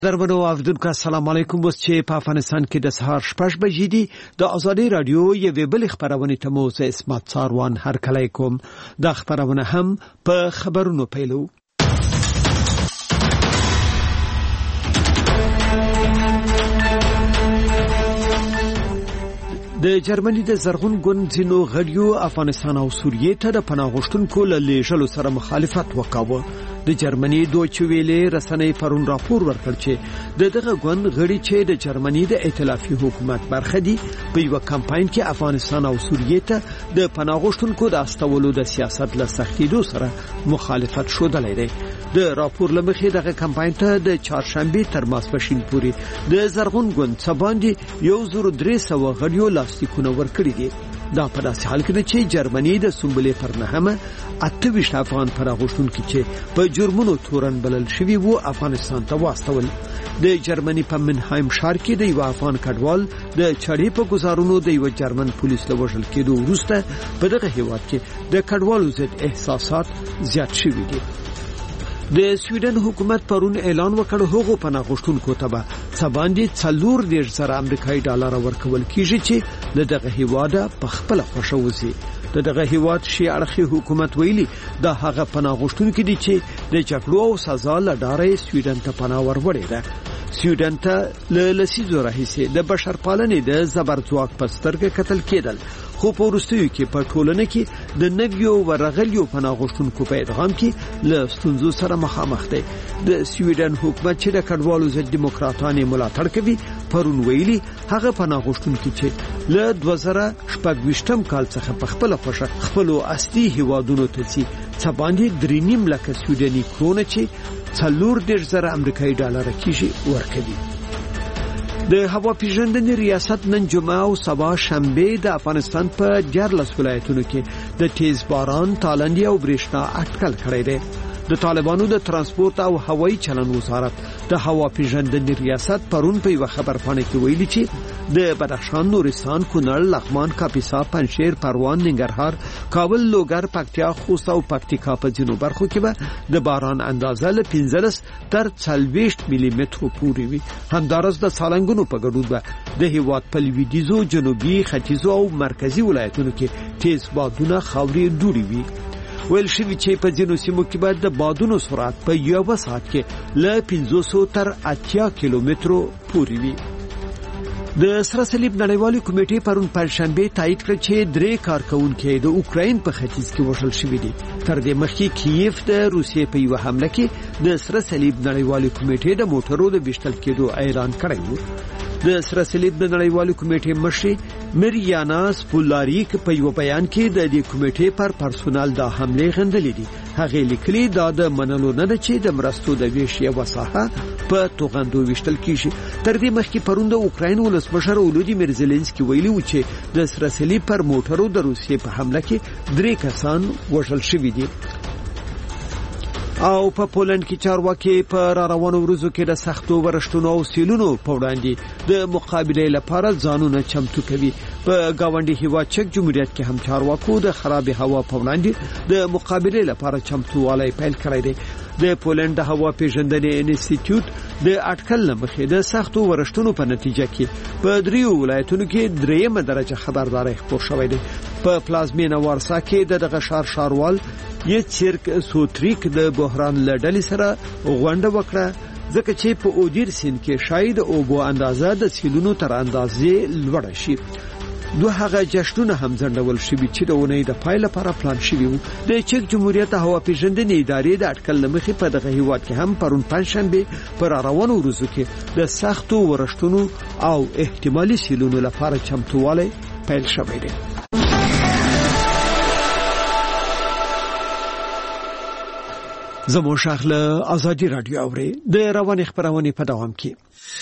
دربنو اوریدونکو السلام علیکم. اوس چې په افغانستان کې د سهار 6 بجې دي د ازادي رادیو یوې بل خبرونه ته مو زه اسمت څاروان هرکلی کوم. دا خبرونه هم په خبرونو پیلو. د جرمني د زرغون ګوند ځینو غړیو افغانستان او سوریې ته د پناه غوښتونکو له لیږلو سره مخالفت وکاوه. د جرمني دویچه ویلې رسنۍ پرون راپور ورکړ چې دغه ګوند غړي چې د جرمني د ائتلافي حکومت برخه دي په یو کمپاین کې افغانستان او سوریې ته د پناه غوښتونکو د استولو د سیاست له سختیدو سره مخالفت شودلې دي. د راپور لمخې دغه کمپاین ته د چهارشنبه تر ماسپښین پورې د زرغون ګوند سباندې 1300 غړیو لاستیکونه ورکړي دي. دا په داسې حال کې چې جرمني د سنبلې پر نهمه 28 افغان پناه غوښتونکي چې په جرمونو تورن بلل شوی وو افغانستان ته واستول. د جرمني په منهایم ښار کې د یو افغان کډوال د چړې په گزارونو د یو جرمن پولیس له وژل کېدو وروسته په دغه هیواد کې د کډوالو ضد احساسات زیات شوي دي. د سویډن حکومت پرون اعلان وکړ هغه پناه غوښتونکو ته به سباندې 4,000 امریکایي ډالر ورکول کیږي چې دغه هیواد په خپل خوښه وځي. دغه هیواد شي اړخي حکومت ویلي دا هغه پناه غوښتونکي دي چې د جګړو او سزا لړۍ سویډن ته پناه وروړي ده. سویډن ته له لسیزو راهیسې د بشرپالنې د زبرځواک په سترګه کتل کېدل، خو په وروستیو کې په ټولنه کې د نویو ورغلیو پناه غوښتونکو په ادغام کې له ستونزو سره مخامخ دی. د سویډن حکومت چې د کډوالو ضد دیموکراتانو ملاتړ کوي پرون ویلي هغه پناه غوښتونکي چې له 2026 کال څخه په خپل خوښه خپل اصلي هیوادونو ته ځي څه باندې 3.5 لک سویډني کرونه چې 4,000 امریکایي ډالر کیږي ورکوي. د هوا پیژندنې ریاست نن جمعه او سبا شنبه د افغانستان په 14 ولایتونو کې د تیز باران، تالندې او برېښنا اټکل کړی دی. د طالبانو د ترانسپورت او هوایي چلند وزارت د هوا پیژندنې ریاست پرون په یو خبرپاڼه کې ویلي چې د بدخشان، نورستان، کونړ، لغمان، کاپیسا، پنجشیر، پروان، ننګرهار، کابل، لوګر، پکتیا، خوست او پکتیکا په ځینو برخو کې به د باران اندازه له 15 تر 40 ملي مترو پورې وي. همدارس د سالنګونو په ګډون به د هیواد په لویدیځو، جنوبي، ختیځو او مرکزي ولایتونو کې تیز بادونه خاورې ډوړي وي. ویل شوی چې په ځینو سیمو کې باید د بادونو سرعت په یو ساعت کې له 500 تر 80 کیلومترو پورې وي. د سره صلیب نړیوالې کمیټې پرون پنځشنبه تایید کړ چې 3 کارکونکي د اوکراین په ختیځ کې وژل شوي دي. تر دې مخکې کیف د روسیې په یو حمله کې د سره صلیب نړیوالې کمیټې د موټرو د ویشتل کېدو اعلان کړی و. د سره صلیب د نړیوالې کمیټې مشر مریانا سپولاریک په یو بیان کې د دې کمیټې پر پرسونل د حمله غندلې دي. هغه لیکلي دا د منلو نه ده چې د مرستو د ویش یو ساحه په توغندو ویشتل کیږي. تر دې مخکې پرون د اوکراین ولسمشر ولودیمیر زيلنسکي ویلي و چې د سره صلیب پر موټرو د روسیې په حمله کې 3 کسان وژل شوي دي. او په پولند کې چارواکي په روانو ورځو کې د سختو ورشتونو او سیلونو په وړاندې د مقابله لپاره ځانونه چمتو کوي. په گاونډي هیواد چک جمهوریت کې هم چارواکو د خراب هوا په وړاندې د مقابله لپاره چمتووالی پیل کړی دی. د پولند د هوا پیژندنې انسټیټیوټ د اټکل لمخې د سختو ورشتونو په نتیجه کې په 3 ولایتونو کې 3 درجه خبرداري خپور شوې ده. په پلازمینه وارسا کې دغه شاروال یڅرک سوتریک د بحران لړل سره غونډه وکړه ځکه چې په اودیر سین کې شاید او بو اندازه د سیلونو تر اندازې لوړ شي. دوه هغه جشنونه هم ځنډول شوي چې د اونۍ د پای لپاره پلان شوي وو. د چک جمهوریت هوا پیژندنې ادارې د اټکل لمخې په دغه هیواد کې هم پرون پنځشنبه پر روانو ورځو کې د سختو ورشتونو او احتمالي سیلونو لپاره چمتووالی پیل شوی دی. زمو شاخله ازادي رادیو اوري د روان خبرونه په دوام کې.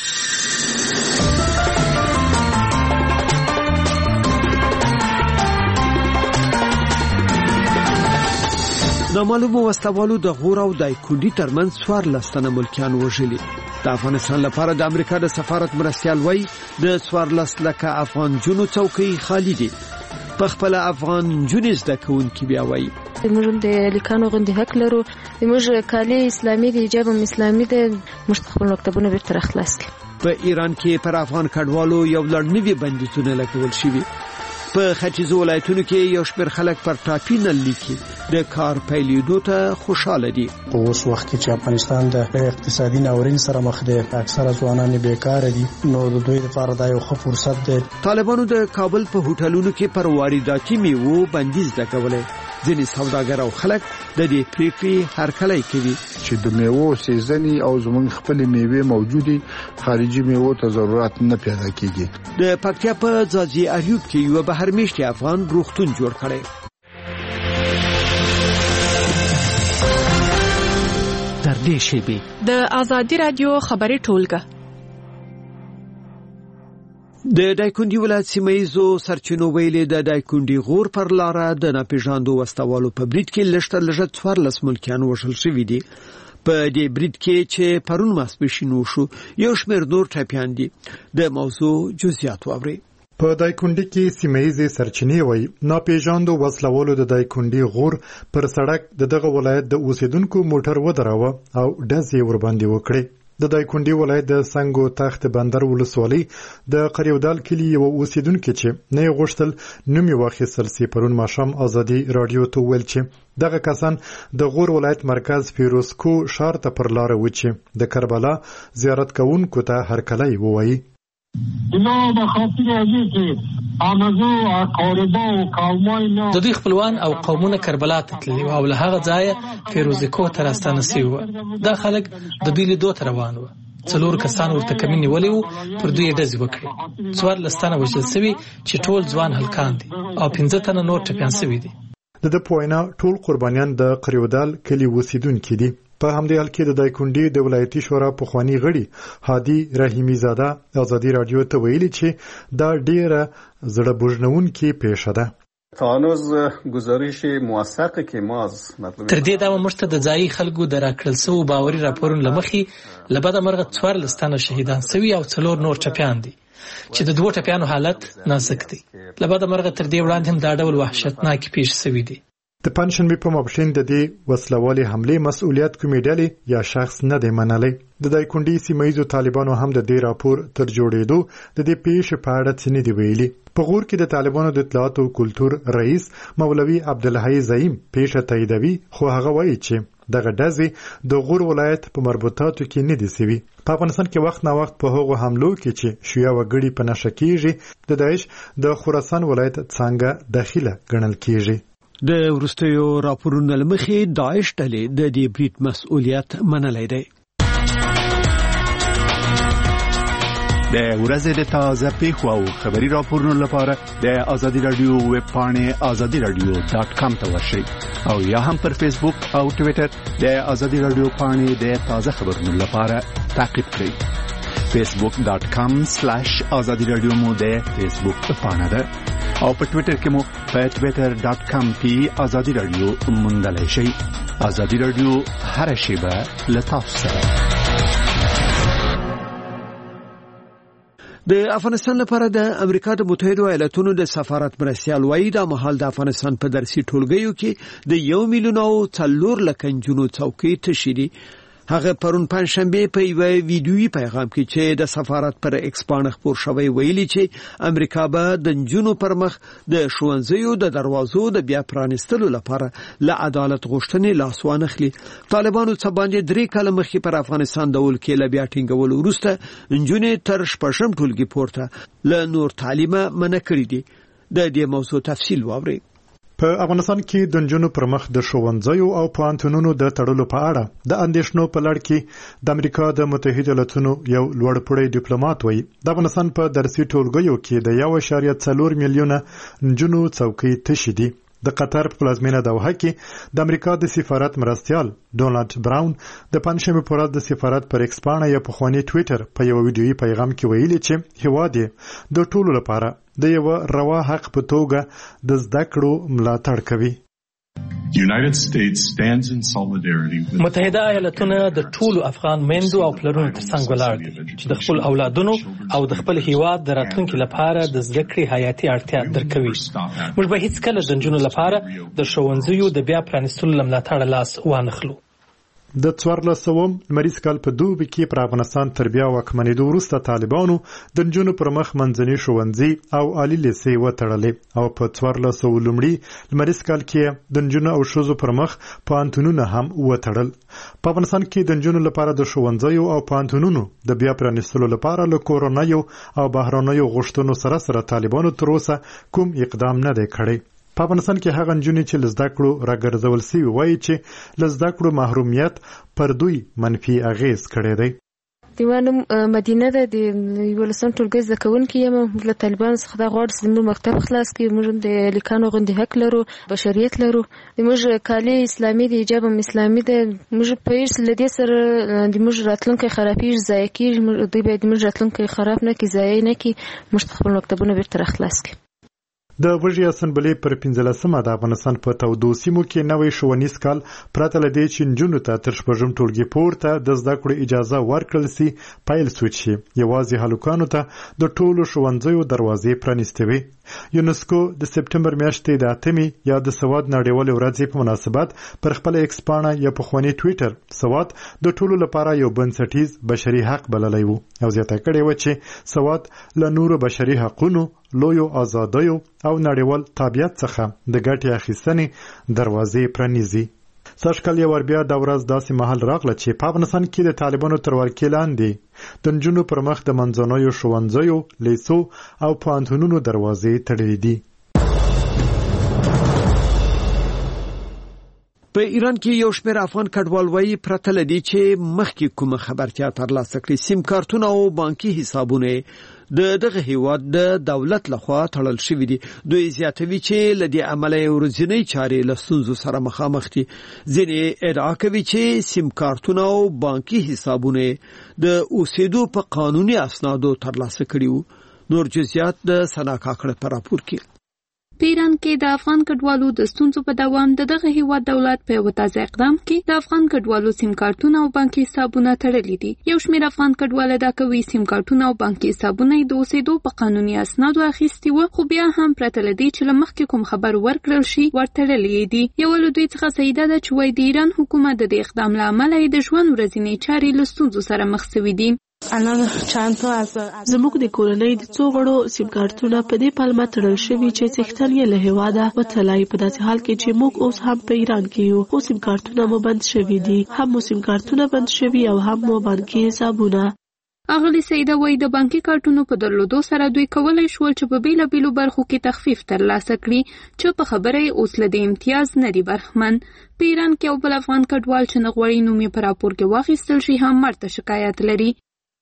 نامعلومو وسلوالو د غور او دایکندي ترمنځ 14 ملکیان وژلي. د افغانستان لپاره د امریکا د سفارت مرستیال وای د 14 لک افغان جنو څوکۍ خالی دي. په خپل افغان جنیز د کون کې بیا وای موږ د لیکانو غوندې حق لرو، موږ کالي اسلامي دي، حجاب اسلامي دی، موږ خپل مکتبونه بیرته راخلاص کړي. په ایران کې پر افغان کډوالو یو لړ نوي بندیزونه لګول شوي. په ختیځو ولایتونو کې یو شمېر خلک پر ټاپي نل لیکي د کار پیلېدو ته خوشاله دي. په اوس وخت کې چې افغانستان د اقتصادي ناورین سره مخ دی، اکثره ځوانان بیکار دي، نو د دوی لپاره دا یو ښه فرصت دی. طالبانو د کابل په هوټلونو کې پر وارداتي میوو بندیز لګولی. ځینې سوداګر او خلک د دې پریکړې هرکلی کوي چې د میوو سیزني او زموږ خپل میوې موجودي، خارجي میوو ته ضرورت نه پیدا کیږي. د پکتیا په ځاځي اریوب کې یو بهرمیشتي افغان روغتون جوړ کړی. در دې شیبې د آزادي رادیو خبري ټولګه د دایکنډي ولایت سیمایزو سرچینو ویلي د دایکنډي غور پر لاره د ناپېژاندو وسوالو په برید کې لږ 14 ملکیان وژل شوي دي. په دې برید کې چې پرون ماسپښین وشو یو شمېر نور ټپیان دي. د موضوع جزئیات واورئ. په دایکنډي کې سیمایزي سرچینې وایي ناپېژاندو وسلوالو د دایکنډي غور پر سړک دغه ولایت د اوسیدونکو موټر ودراوه او ډزې ورباندې وکړې. د دایکنډي ولایت د سنگو تخت بندر ولسوالۍ د قریودال کلی یو اوسیدونکو چې نه غوښتل نوم یې واخیستل سي پرون ماښام آزادي رادیو ته ویل چې دغه کسان د غور ولایت مرکز فیروزکو ښار ته پر لاره و چې د کربلا زیارت کوونکو ته هرکلی ووایي. د دوی خپلوان او قومونه کربلا ته تللي او له هغه ځایه فیروزکو ته راستانه شوي وو. دا خلک د دوی لیدو ته روان وو. 4 کسان ورته کمین نیولي وو، پر دوی ډزې وکړې. 14 تنه وژل شوي چې ټول ځوان هلکان دي او 15 تنه نور ټپیان شوي دي. د په وینا ټول قربانیان د قریودال کلی اوسیدونکي دي. په همدې حال کې د دایکنډي د ولایتي شورا پخوانی غړي هادي رحیمي زاده آزادي رادیو ته ویلي چې دا ډیره زړه بوژنونکې پیښه ده. تر دې دا مشته د ځایي خلکو د راکړل شوو باوري راپورونو لمخې لبد مرغه 14 تنه شهیدان شوي او 4 نور ټپیان دي چې د 2 ټپیانو حالت نازک دی. لبد مرغه تر دې وړاندې هم دا ډول وحشتناک پیښ شوي دي. د پنځشنبه په مابشین د دې وسلوالي حمله مسؤلیت کومې ډلې یا شخص نه دی منلی. د دایکنډي سیمایزو طالبانو هم د دې راپور تر جوړېدو د دې پیښې په اړه څه نه دی ویلي. په غور کې د طالبانو د اطلاعات او کلتور رئیس مولوي عبدالحی زعیم پیښه تاییدوي، خو هغه وایي چې دغه ډزې د غور ولایت په مربوطاتو کې نه دي سوي. په افغانستان کې وخت نا وخت په هغو حملو کې چې شیعه وګړي په نشه کېږي د داعش د خراسان ولایت څنګه داخله ګڼل کېږي. د وروستیو راپورونو لمخې داعش ډلې د دې برید مسؤلیت منلی دی. د ورځې د تازه پیښو او خبري راپورونو لپاره د آزادي رادیو ویب پاڼې azadiradio.com ته ورشئ او یا هم پر فیسبوک او ټوئیټر د آزادي رادیو پاڼې د تازه خبرونو لپاره تعقیب کړئ. facebook.com/azadiradio مو د فیسبوک پاڼه ده او په ټوئیټر کې مو په twitter.com کې آزادي رادیو موندلای شئ. آزادي رادیو هر شیبه له تاسو سره. د افغانستان لپاره د امریکا د متحده ایالاتونو د سفارت مرستیال وایي د مهال د افغانستان په درسي ټولګیو کې د 1 میلیون او 4 لک نجونو څوکۍ تشې دي. هغه پرون پنځشنبه په یو ویډیویي پیغام کې چې د سفارت پر ایکس باندې خبر شوی ویلي چې امریکا به د نجونو پر مخ د ښوونځیو د دروازو د بیا پرانستلو لپاره له عدالت غوښتنې لاس وانخلي. طالبانو څه باندې 3 کاله مخکې پر افغانستان د ولکې له بیا ټینګولو وروسته نجونې تر 6 ټولګي پورته له نور تعلیمه منع کړې دي. د دې موضوع تفصیل واورئ. په افغانستان کې د نجونو پر مخ د ښوونځیو او پوهنتونونو د تړلو په اړه د اندېښنو په لړ کې د امریکا د متحده ایالاتونو یو لوړپوړی ډیپلوماټ وایي د افغانستان په درسي ټولګیو کې د 1.4 میلیونه نجونو څوکۍ تشې دي. د قطر په پلازمینه دوحه کې د امریکا د سفارت مرستیال ډونالد براون د پنځشنبه په ورځ د سفارت پر ایکس باندې یو پخوانی ټوئیټر په یو ویډیویي پیغام کې ویلي چې هیواد د ټولو لپاره د یو روا حق په توګه د زده کړو ملاتړ کوي. متحده ایالاتونه د ټولو افغان میندو او پلرونو ترڅنګ ولاړ دي چې د خپل اولادونو او د خپل هیواد د راتلونکي لپاره د زده کړې حیاتي اړتیا درکوي. موږ به هیڅکله د نجونو لپاره د ښوونځیو د بیا پرانیستلو له ملاتړه لاس وانخلو. د 1400 لمریز کال په دوبي کې پر افغانستان تر بیا واکمنېدو وروسته طالبانو د نجونو پر مخ منځني ښوونځي او عالي لیسې وتړلې او په 1400 لمړي لمریز کال کې د نجونو او ښځو پر مخ پوهنتونونه هم وتړل. په افغانستان کې د نجونو لپاره د ښوونځیو او پوهنتونونو د بیا پرانیستلو لپاره له کورونیو او بهرنیو غوښتنو سره طالبانو تر اوسه کوم اقدام نه دی کړی. په افغانستان کې هغه نجونې چې له زده کړو راګرځول سوي وایي چې له زده کړو محرومیت پر دوی منفي اغېز کړی دی. دیوانم مدینه ده د 11 ټولګي زده کوونکي یم. له طالبانو څخه دا غواړي چې موږ مکتب خلاص کړي. موږ د لیکانو غوندې حق لرو، بشریت لرو. موږ کالي اسلامي دی، حجاب اسلامي ده. موږ په هیڅ لدې سره د موږ راتلونکي خرابېږي، ضایع کېږي. دوی باید موږ راتلونکي خراب نه کړي، ضایع نه کړي. موږ خپل مکتبونه بیرته راخلاص کړي. د وږي اسمبلی پر 15مه د افغانستان په تودو سیمو کې نوې ښوونیز کال پرته له دې چې نجونو ته تر شپږم ټولګي پورته د زده کړو اجازه ورکړل سي پیل شو چې یوازې هلکانو ته د ټولو ښوونځیو دروازې پرانیستې وي. یونسکو د سپټمبر میاشتې د 8مې یا د سواد نړیوالې ورځې په مناسبت پر خپل ایکس پاڼه یا په خواني ټوئیټر سواد د ټولو لپاره یو بنسټیز بشري حق بللی و او زیاته کړې و چې سواد له نورو بشري حقونو، لویو آزادیو او نړیوال تابعیت څخه د ګټې اخیستنې دروازې پرانیزي. سږکال یو بیا د ورځ داسې مهال راغله چې په افغانستان کې د طالبانو تر ولکې لاندې د نجونو پر مخ د منځنیو ښوونځیو، لیسو او پوهنتونونو دروازې تړلې دي. په ایران کې یو شمېر افغان کډوال وایي پرته له دې چې مخکې کومه خبرتیا ترلاسه کړي سیم کارتونه او بانکي حسابونه دغه هیواد د دولت لخوا تړل شوی دي. دوی زیاتوي چې لدې عملي ورځنی چارې له ستونزو سره مخامخ دي. ځینې ادعا کوي چې سیم کارتونه او بانکي حسابونه د اوسېدو په قانوني اسنادو ترلاسه کړي وو. نور جزئیات د سنا کاکړه په راپور کې. په ایران کې د افغان کډوالو د ستونزو په دوام دغه هیواد دولت په یو تازه اقدام کې د افغان کډوالو سیم کارتونه او بانکي حسابونه تړلي دي. یو شمېر افغان کډوال دا کوي سیم کارتونه او بانکي حسابونه د اوسېدو په قانوني اسنادو اخیستي وو، خو بیا هم پرته له دې چې له مخکې کوم خبر ورکړل شي ورتړلي دي. یو له دوی څخه سیده ده چې وایي د ایران حکومت د دې اقدام له امله د ژوند ورځنی چارې له ستونزو سره مخ شوي دي. زموږ د کورنۍ د څو غړو سیم کارتونه په دې پلمه تړل شوي چې څښتن یې له هیواده وتلای. په داسې حال کې چې موږ اوس هم په ایران کې یو، خو سیم کارتونه مو بند شوي دي. هم مو سیم کارتونه بند شوي او هم مو بانکي حسابونه. اغلی سیده وای د بانکي کارتونو په درلودو سره دوی کولای شول چې په بیلابیلو برخو کې تخفیف ترلاسه کړي چې په خبره اوس له دې امتیاز نه دی برخمن. په ایران کې یو بل افغان کډوال چې نه غواړي نوم یې په راپور کې واخیستل شي هم مرته شکایت لري.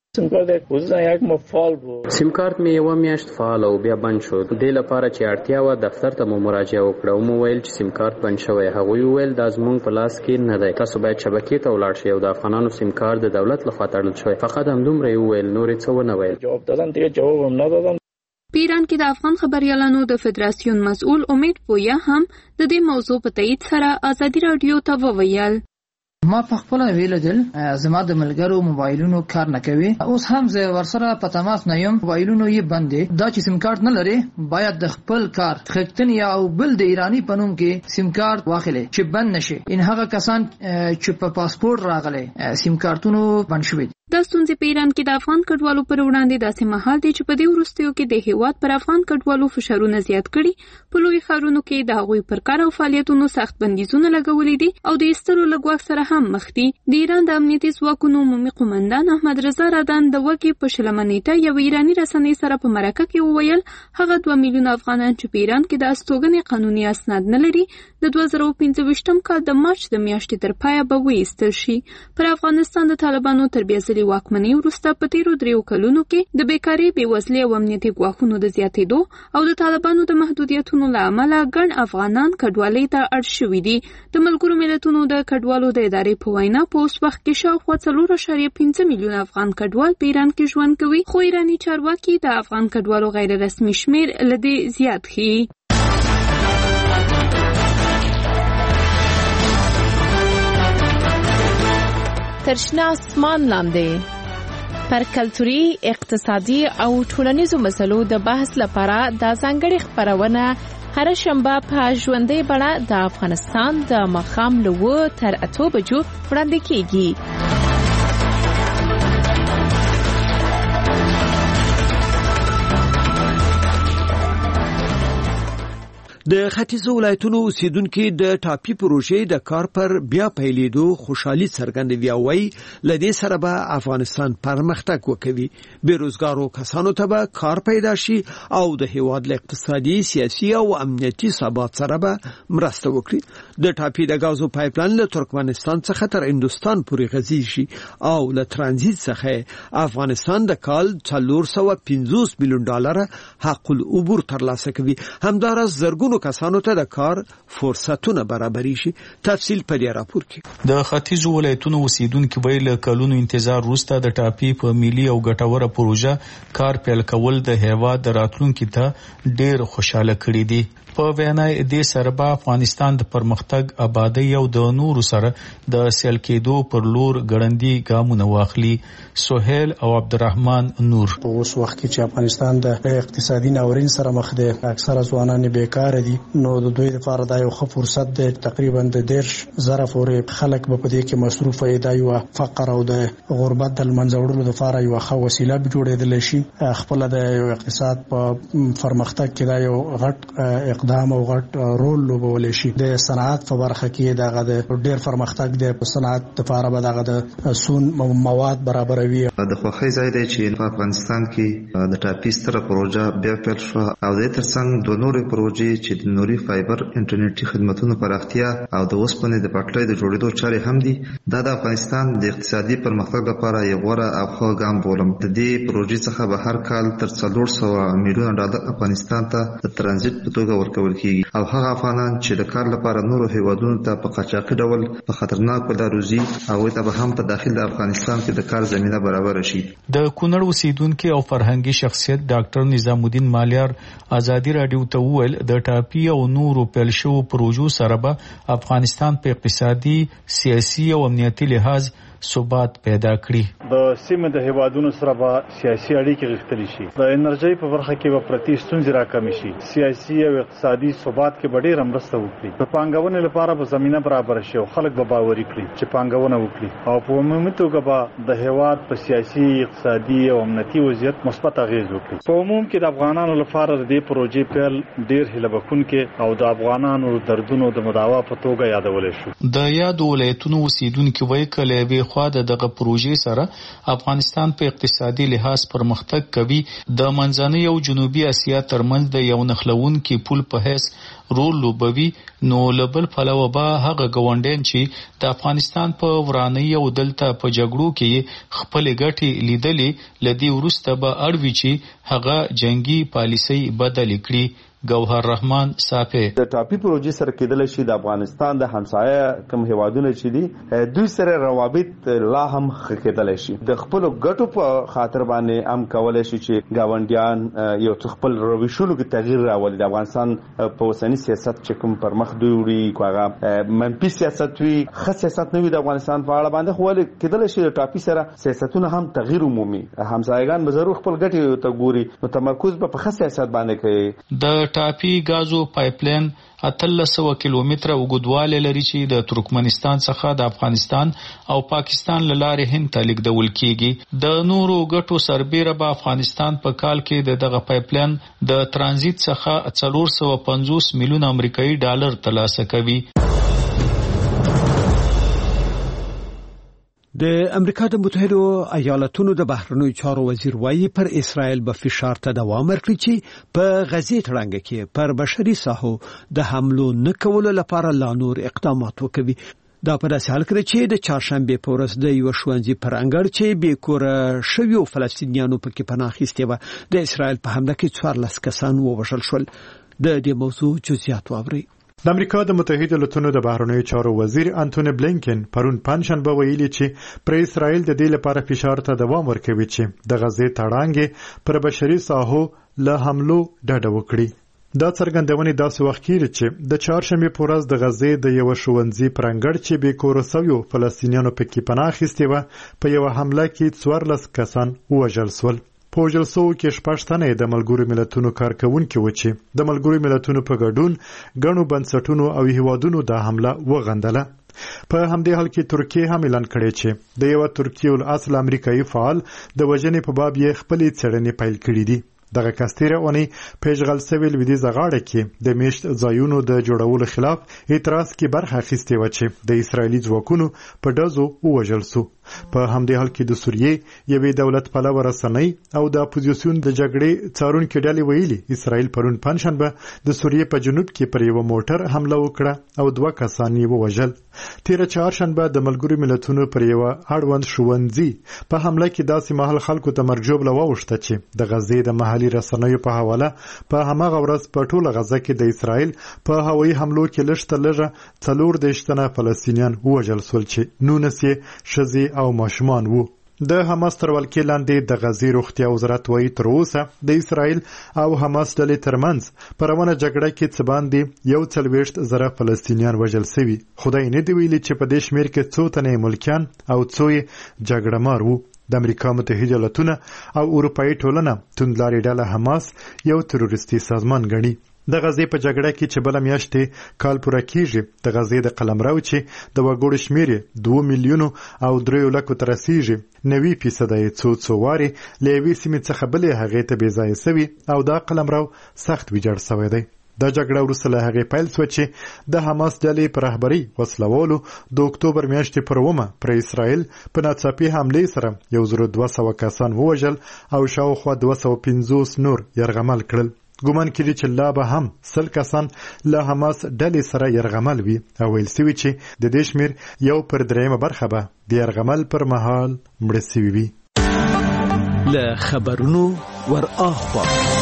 سیم کارت مې یو میاشت فعال او بیا بند شو. د دې لپاره چې اړتیا و دفتر ته مو مراجعه وکړه او مو ویل چې سیم کارت بند شوی. هغه ویل دا زموږ په لاس کې نه دی، تاسو باید شبکې ته ولاړ شئ او د افغانانو سیم کارت د دولت لخوا تړل شوی. فقط همدومره یې وویل، نور څه ونه ویل. په ایران کې د افغان خبريالانو د فدراسیون مسؤل امید پویا هم د دې موضوع په تایید سره ازادي رادیو ته وویل. ما په خپل ویل دل زما د ملګرو موبایلونو کار نه کوي. اوس هم زه ورسره په تماس نه یم، موبایلونو یې بند دي. دا چې سیم کارت نه لري باید د خپل کار خښتن یا او بل د ایرانی پنوم کې سیم کارت واخلي چې بند نشي. ان هغه کسان چې په پاسپورت راغلي سیم کارتونو بند شوي. دا ستونزې په ایران کې د افغان کډوالو پر وړاندې داسې مهال دی چې په دې وروستیو کې د هیواد پر افغان کډوالو فشارونه زیات کړي. په لوی ښارونو کې د هغوی پر کار او فعالیتونو سخت بندیزونه لګولي دي او د ایستلو له ګواښ سره هم مخ دي. د ایران د امنیتي ځواکونو عمومي قومندان احمد رضا رادان د وګي په شلمه نیټه یو ایرانی رسنۍ سره په مرکه کې وویل هغه 2 میلیونه افغانان چې په ایران کې د استوګنې قانوني اسناد نه لري د 2015 کال د مارچ د میاشتې تر پایه به وایستل شي. پر افغانستان د طالبانو تربیه واکمنۍ وروسته په تیرو 3 کلونو کې د بیکاری، بېوزلۍ او امنیتي ګواښونو د زیاتېدو او د طالبانو د محدودیتونو له امله ګڼ افغانان کډوالۍ ته اړ شوي دي. د ملګرو ملتونو د کډوالو د ادارې په وینا په اوس وخت کې شاوخوا 4.5 میلیونه افغان کډوال په ایران کې ژوند کوي، خو ایرانی چارواکي د افغان کډوالو غیر رسمي شمېر له دې زیات ښيي. تر شنه اسمان لاندې پر کلتوري، اقتصادي او ټولنیزو مسلو د بحث لپاره د ځانګړي خبرونه هر شنبه په ژوندۍ بڼه د افغانستان د ماښام له 9 تر 8 بجو وړاندې کیږي. د ختیځو ولایتونو اوسیدونکو د ټاپي پروژې د کار پر بیا پیلېدو خوشحالي څرګندوي او وايي لدې سره به افغانستان پرمختګ وکوي. بیروزګارو کسانو ته به کار پیدا شي او د هیواد له اقتصادي، سیاسي او امنیتي ثبات سره به مرسته وکړي. د ټاپي د غازو پایپلاین له ترکمنستان څخه تر هندستان پورې غځيږي او له ترانزیت څخه افغانستان د کال 450 میلیون ډالر حق العبور ترلاسه کوي. همدارس زرګونو کسانو ته د کار فرصتونه برابري شي. تفصیل په دې راپور کې. د ختیځو ولایتونو اوسیدونکو به له کلونو انتظار وروسته د ټاپي په ملي او ګټوره پروژه کار پیل کول د هیواد د راتلونکو ته ډېر خوشاله کړي دي. په وینای د سربا افغانستان د پرمختګ، آبادی او د نورو سره د سیل کېدو پر لور ګړندی ګامونه واخلي. سهیل او عبدالرحمن نور. په اوس وخت کې چې افغانستان د اقتصادي ناورین سره مخ دی، اکثره ځوانان بیکار دي، نو د دوی لپاره دا یو ښه فرصت دی. تقریبا د 10,000 پورې خلک به په دې کې مصروف وي. دا یو فقر او د غربت د منځ وړلو لپاره یو ښه وسیله به جوړېدل شي. خپل د یو اقتصاد په پرمختګ کې دا یو غټ اقدام او غټ رول لوبولی شي. د صنعت په برخه کې دغه د ډېر پرمختګ دی. په صنعت لپاره به دغه د سون مواد برابروي. د خوښۍ ځای دی چې په افغانستان کې د ټاپي ستره پروژه بیا پیل شو او د ترڅنګ د نورو پروژې چې د نوري فایبر انټرنیټي خدماتونو پراختیا او د اوسپنې د پټلۍ د جوړېدو چارې هم دي. دا د افغانستان د اقتصادي پرمختګ لپاره یو غوره او ښه ګام بولم. د دې پروژې څخه به هر کال تر 400 میلیون ډالر افغانستان ته د ترانزیت په توګه ورکول کیږي او هغه افغانان چې د کار لپاره نورو هیوادونو ته په قاچاقي ډول په خطرناکو لارو ځي او ته به هم په داخل د افغانستان کې د کار زمينه برابر شي. د کونړ اوسیدونکو او فرهنګي شخصیت ډاکټر نظام الدین مالیار ازادي رادیو ته وویل د ټاپي او نورو پیل شو پروژو سره به افغانستان په اقتصادي، سیاسي او امنیتي لحاظ ثبات پیدا کړي. د سیمې د هیوادونو سره به سیاسي اړیکې غښتلي شي. د انرژي په برخه کې به پرتی ستونزې راکمې شي. سیاسي او اقتصادي ثبات کې به ډېره مرسته وکړي. د پانګونې لپاره به زمينه برابر شي او خلک به باوري کړي چې پانګونه وکړي او په عمومي توګه به د هیواد په سیاسي، اقتصادي او امنیتي وضعیت مثبت اغیز وکړي. په عموم کې د افغانانو لپاره د دې پروژې پیل ډېر هیله بښونکی او د افغانانو دردونو د مداوا په توګه یادول شو. د یاد ولایتونو اوسیدونکو وایي کله خوا دغه پروژې سره افغانستان په اقتصادي لحاظ پرمختګ کوي. د منځنۍ او جنوبي اسیا ترمنځ د یو نښلونکي پل په حیث رول لوبوي. نو لبل پلوه به هغه ګوندین چې د افغانستان په ورانۍ او دلته په جګړو کې خپل ګټې لیدلې لدی ورسته به اړوي چې هغه جنگي پالیسي بدل کړي. گوهر رحمان صافی. د ټاپي پروژې سره کېدل شي د افغانستان د همسایه کوم هیوادونو چې دي دوی سره روابط لا هم ښه کېدل شي. د خپل ګټو په خاطر باندې هم کولای شي چې گاونډیان یو خپل رویشونو کې تغییر راولي. د افغانستان په اوسنی سیاست چې کوم پر مخ دوی وړي هغه منفي سیاست وي، ښه سیاست نه وي د افغانستان په اړه باندې، خو ولې کېدل شي د ټاپي سره سیاستونه هم تغییر عمومي. همسایگان به ضرور خپل ګټې ته ګوري، نو تمرکز به په ښه سیاست باندې کوي. د ټاپي غازو پایپلاین 1300 کیلومتره اوږدوالی لري چې د ترکمنستان څخه د افغانستان او پاکستان له لارې هند ته لیږدول کیږي. د نورو ګټو سربیره به افغانستان په کال کې دغه پایپلاین د ترانزیت څخه 450 میلیون امریکایي ډالر ترلاسه کوي. د امریکا د متحده ایالاتونو د بهرنیو چارو وزیر وایي پر اسرائیل به فشار ته دوام ورکړي چې په غزې تړانګه کې پر بشري ساحو د حملو نه کولو لپاره لا نور اقدامات وکړي. دا په داسې حال کې چې د چهارشنبه په ورځ د یو ښوونځي پر انګړ چې بې کوره شویو فلسطینیانو پکې پناه اخیستې وه، د اسرائیل په حمله کې 14 کسان ووژل شول. د دې موضوع جزئیات واورئ. د امریکا د متحده ایالاتونو د بهرنیو چارو وزیر انټونی بلینکن پرون پنځشنبه ویلي چې پر اسرائیل د دې لپاره فشار ته دوام ورکوي چې د غزې تړانګې پر بشري ساحو له حملو ډډه وکړي. دا څرګندونې داسې وخت کېږي چې د چهارشنبې په ورځ د غزې د یوه ښوونځي پر انګړ چې بې کوره سویو فلسطینیانو پکې پناه اخیستې وه په یوه حمله کې 14 کسان ووژل سول. په وژل سوو کې 6 تنه د ملګرو ملتونو کارکوونکي وو چې د ملګرو ملتونو په ګډون ګڼو بنسټونو او هیوادونو دا حمله وغندله. په همدې حال کې ترکیه هم اعلان کړی چې د یوه ترکیه الاصل امریکایي فعال د وژنې په باب یې خپلې څېړنې پیل کړي دي. دغه کس تېره اونۍ په اشغال سوي لویدیځه غاړه کې د میشت ځایونو د جوړولو خلاف اعتراض کې برخه اخیستې وه چې د اسرائیلي ځواکونو په ډزو ووژل سو. په همدې حال کې د سوریې یوې دولت پلوه رسنۍ او د اپوزیسیون د جګړې څارونکي ډلې ویلي اسرائیل پرون پنجشنبه د سوریې په جنوب کې پر یوه موټر حمله وکړه او 2 کسان یې ووژل. تېره چهارشنبه د ملګرو ملتونو پر یوه اړوند ښوونځي په حمله کې داسې مهال خلکو ته مرجوبله واوښته چې د غزې د محلي رسنیو په حواله په هماغه ورځ په ټوله غزه کې د اسرائیل په هوایي حملو کې لږ تر لږه 24 تنه فلسطینیان ووژل سول چې 19 یې ښځې او ماشومان وو. د حماس تر ولکې لاندې د غزې روغتیا وزارت وایي تر اوسه د اسرائیل او حماس ډلې ترمنځ په روانه جګړه کې څه باندې 41,000 فلسطینیان وژل سوي. خدای نه دی ویلي چې په دې شمېر کې څو تنه ملکیان او څو یې جګړه مار وو. د امریکا متحده ایالاتونه او اروپایي ټولنه توندلارې ډله حماس یو تروریستي سازمان ګڼي. د غزې په جګړه کې چې بله میاشتې کال پوره کیږي د غزې د قلمرو چې د وګړو شمېر 2 میلیونو او 3 لکو ته رسیږي 90% یې څو وارې له یوې سیمې څخه بلې هغې ته بې ځایه سوي او دا قلمرو سخت ویجاړ سوی دی. دا جګړه وروسته له هغې پیل سوه چې د حماس ډلې په رهبرۍ وسلوالو د اکتوبر میاشتې پر 9 پر اسرائیل په ناڅاپي حملې سره 1200 کسان ووژل او شاوخوا 250 نور یرغمل کړل. ګومان کېږي چې لا به هم 100 کسان له حماس ډلې سره یرغمل وي او ویل سوي چې د دې شمېر 1/3 برخه به د یرغمل پر مهال مړه سوي وي. له خبرونو ور اخوا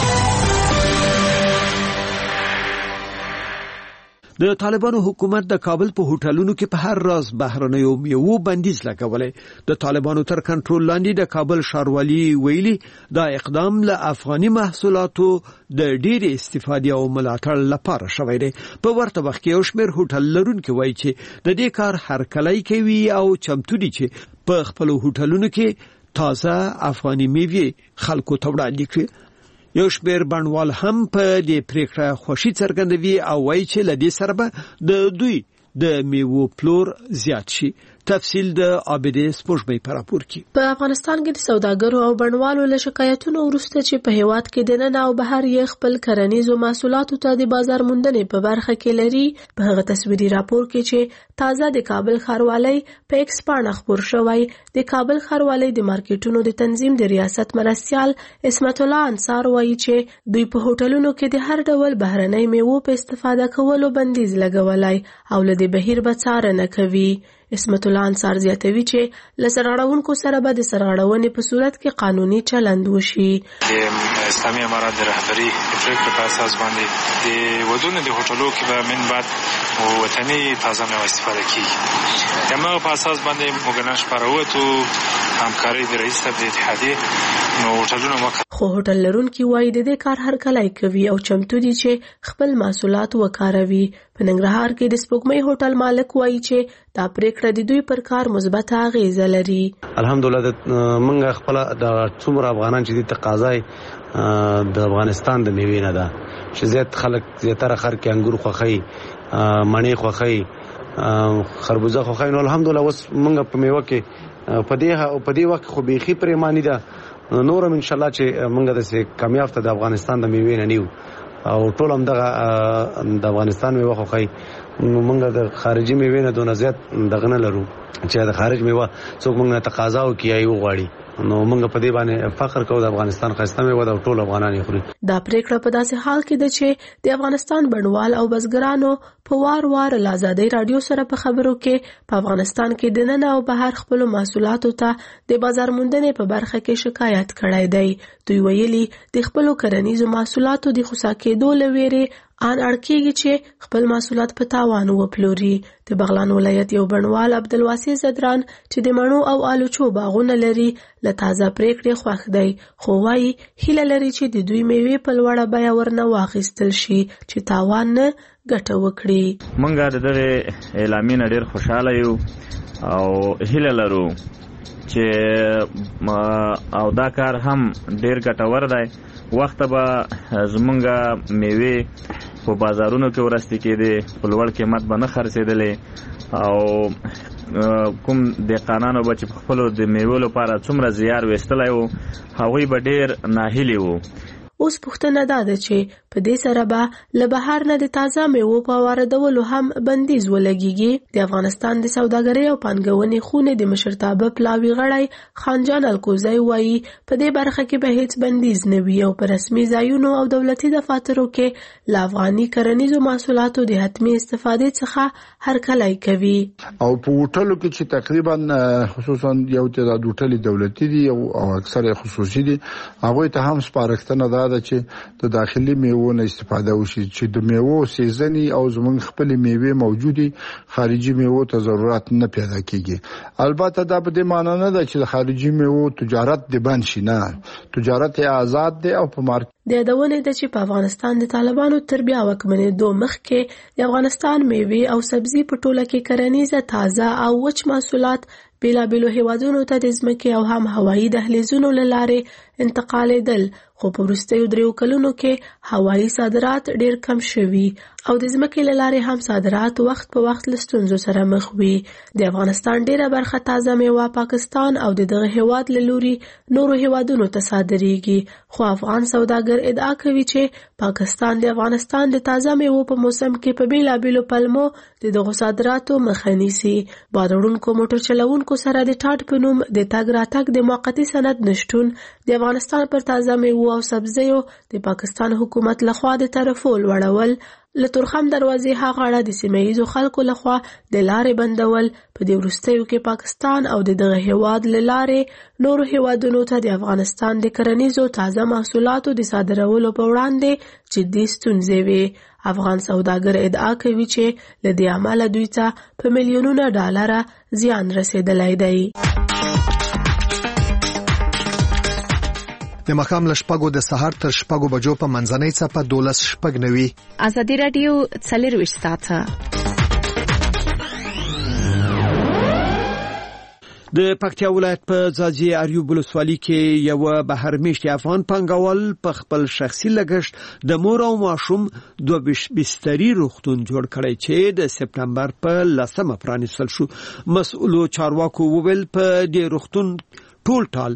د طالبانو حکومت د کابل په هوټلونو کې په هر راز بهرنیو میوو بندیز لګولې. د طالبانو تر کنټرول لاندې د کابل ښاروالي ویلي دا اقدام له افغاني محصولاتو د ډېرې استفادې او ملاتړ لپاره شوی دی. په ورته وخت کې یو شمېر هوټل لرونکي وایي چې د دې کار هرکلی کوي او چمتو دي چې په خپلو هوټلونو کې تازه افغاني میوې خلکو ته وړاندې کړي. یو شمېر بڼوال هم په دې پریکړه خوښي څرګندوي او وایي چې له دې سره به د دوی د میوو پلور زیات شي. تفصیل د عابدې سپوږمۍ په راپور کې. په افغانستان کې د سوداګرو او بڼوالو له شکایتونو وروسته چې په هیواد کې دننه او بهر یې خپل کرنیزو محصولاتو ته د بازار موندنې په برخه کې لري، په هغه تصویري راپور کې چې تازه د کابل ښاروالۍ په ایکس پاڼه خپور شوی، د کابل ښاروالۍ د مارکیټونو د تنظیم د ریاست مرستیال اسمت الله انصار وایي چې دوی په هوټلونو کې د هر ډول بهرنۍ میوو په استفاده کولو بندیز لګولای او له دې بهیر به څارنه کوي. اسمت الله انصار زیاتوي چې له سرغړونکو سره به د سرغړونې په صورت کې قانوني چلند وشي. د اسلامي امارات د رهبري پریکړې په اساس باندې د ودونو د هوټلو کې به من بعد وطني تازه میوه استفاده کیږي. د هغه په اساس باندې موږ نن شپه راووتو همکاري د رئیس صاحب د اتحادیې نو هوټلونه خو هوټل لرونکي وایي د دې کار هرکلی کوي او چمتو دي چې خپل محصولات وکاروي. په ننګرهار کې د سپوږمۍ هوټل مالک وایي چې دا پریکړه د دوی پر کار مثبت اغیزه لري. الحمدلله موږ خپل د څومره افغانان چې د تقاضای د افغانستان د میوې نه ده چې زیات خلک زیاتره خر کې انګور خوخی، مڼې خوخی، خربوزه خوخی. نو الحمدلله اوس موږ په میوه کې په دې وخت خو بیخي پریمانی ده نورم ان شاء الله چې موږ د کامیاب ته د افغانستان د میوې نه نیو او ټول هم دغه د افغانستان میوه خوخی. نو موږ د خارجي میوې نه دونه زیات دغه نه لرو چې د خارج میوه څوک موږ نه تقاضا وکړي او غواړي. نو موږ په دې باندې فخر کوو د افغانستان خسته میوه د ټول افغانان خوري. دا پریکړه په داسې حال کې ده چې د افغانستان بڼوال او بزګرانو په وار له آزادۍ رادیو سره په خبرو کې په افغانستان کې د ننه او بهر خپل محصولاتو ته د بازار موندنې په برخه کې شکایت کړی دی. دوی ویلي د خپل کرنیزو محصولاتو د خصا کېدو لويري ان اړکیږي چې خپل محصولات په تاوان وپلوري. د بغلان ولایت یو بڼوال عبدالواسع زدران چې د مڼو او آلوچو باغونه لري له تازه پریکړې خوښ دی، خو وايي هیله لري چې د دوی میوې په لوړه بیه ورنه واخیستل شي چې تاوان نه ګټه وکړي. مونږ د دغه اعلامیې نه ډېر خوشاله یو او هیله لرو چې او دا کار هم ډېر ګټور دی. وخت به زمونږ میوې په بازارونو کې ورسته کېدې، په لوړ قیمت به نه خرڅېدلې او کوم دهقانانو به چې په خپلو د میوو لپاره څومره زیار ویستلی و هغوی به ډېر ناهیلي وو. اوس پوښتنه دا ده چې په دې سره به له بهر نه د تازه میوو په واردولو هم بندیز ولګیږي. د افغانستان د سوداګرۍ او پانګونې خونې د مشرتابه پلاوي غړی خانجان الکوزی وایي په دې برخه کې به هیڅ بندیز نه وي او په رسمي ځایونو او دولتي دفاترو کې له افغاني کرنیزو محصولاتو د حتمي استفادې څخه هرکلی کوي. او په هوټلو کې چې تقریبا خصوصا یو تعداد هوټلې دولتي دي او اکثر خصوصي دي، هغوی ته هم سپارښتنه ده چې د داخلي میوو نه استفاده وشي چې د میوو سیزنی او زمونږ خپل میوې موجودي، خارجي میوو ته ضرورت نه پیدا کیږي. البته دا په دې معنی نه ده چې د خارجي میوو تجارت دی بند شي، نه، تجارت آزاد دی او په مارکیټ د یادونې ده چې په افغانستان د طالبانو تر بیا واکمنېدو مخکې د افغانستان میوې او سبزي په ټوله کې کرنیزه، تازه او وچ محصولات بیلابیلو هیوادونو ته د ځمکې او هم هوایي دهلیزونو له لارې انتقالېدل، خو په وروستیو 3 کلونو کې هوایي صادرات ډېر کم شوي او د ځمکې له لارې هم صادرات وخت په وخت له ستونزو سره مخ وي. د افغانستان ډېره برخه تازه میوه پاکستان او دغه هیواد له لوري نورو هیوادونو ته صادریږي، خو افغان سوداګر ادعا کوي چې پاکستان د افغانستان د تازه میوو په موسم کې په بیلابیلو پلمو دغه صادراتو مخه نیسي. بادوړونکو موټر چلوونکو سره د ټاټ په نوم د تګ راتګ د موقتي سند نشټون د افغانستان پر تازه میوو او سبزیو د پاکستان حکومت لخوا د طرفو لوړول، له تورخم دروازې هغه د سیمه‌ییزو خلکو لخوا د لارې بندول په دې وروستیو کې پاکستان او دغه هیواد له لارې نورو هیوادونو ته د افغانستان د کرنیزو تازه محصولاتو د صادرولو په وړاندې جدي ستونزې وي. افغان سوداګر ادعا کوي چې له دې عمله دوی ته په میلیونونو ډالر زیان رسیدلی دی. د مخام له شپږو د سهار تر شپږو بجو په منځنۍ څپه 12:09. ازادي رادیو 24 ساعته. د پکتیا ولایت په ځاځي اریوب ولسوالۍ کې یو بهرمیشتي افغان پانګوال په خپل شخصي لګښت د مور او ماشوم 2 بستري روغتون جوړ کړی چې د سپتمبر په 10 پرانیستل شو. مسؤلو چارواکو وویل په دې روغتون ټول ټال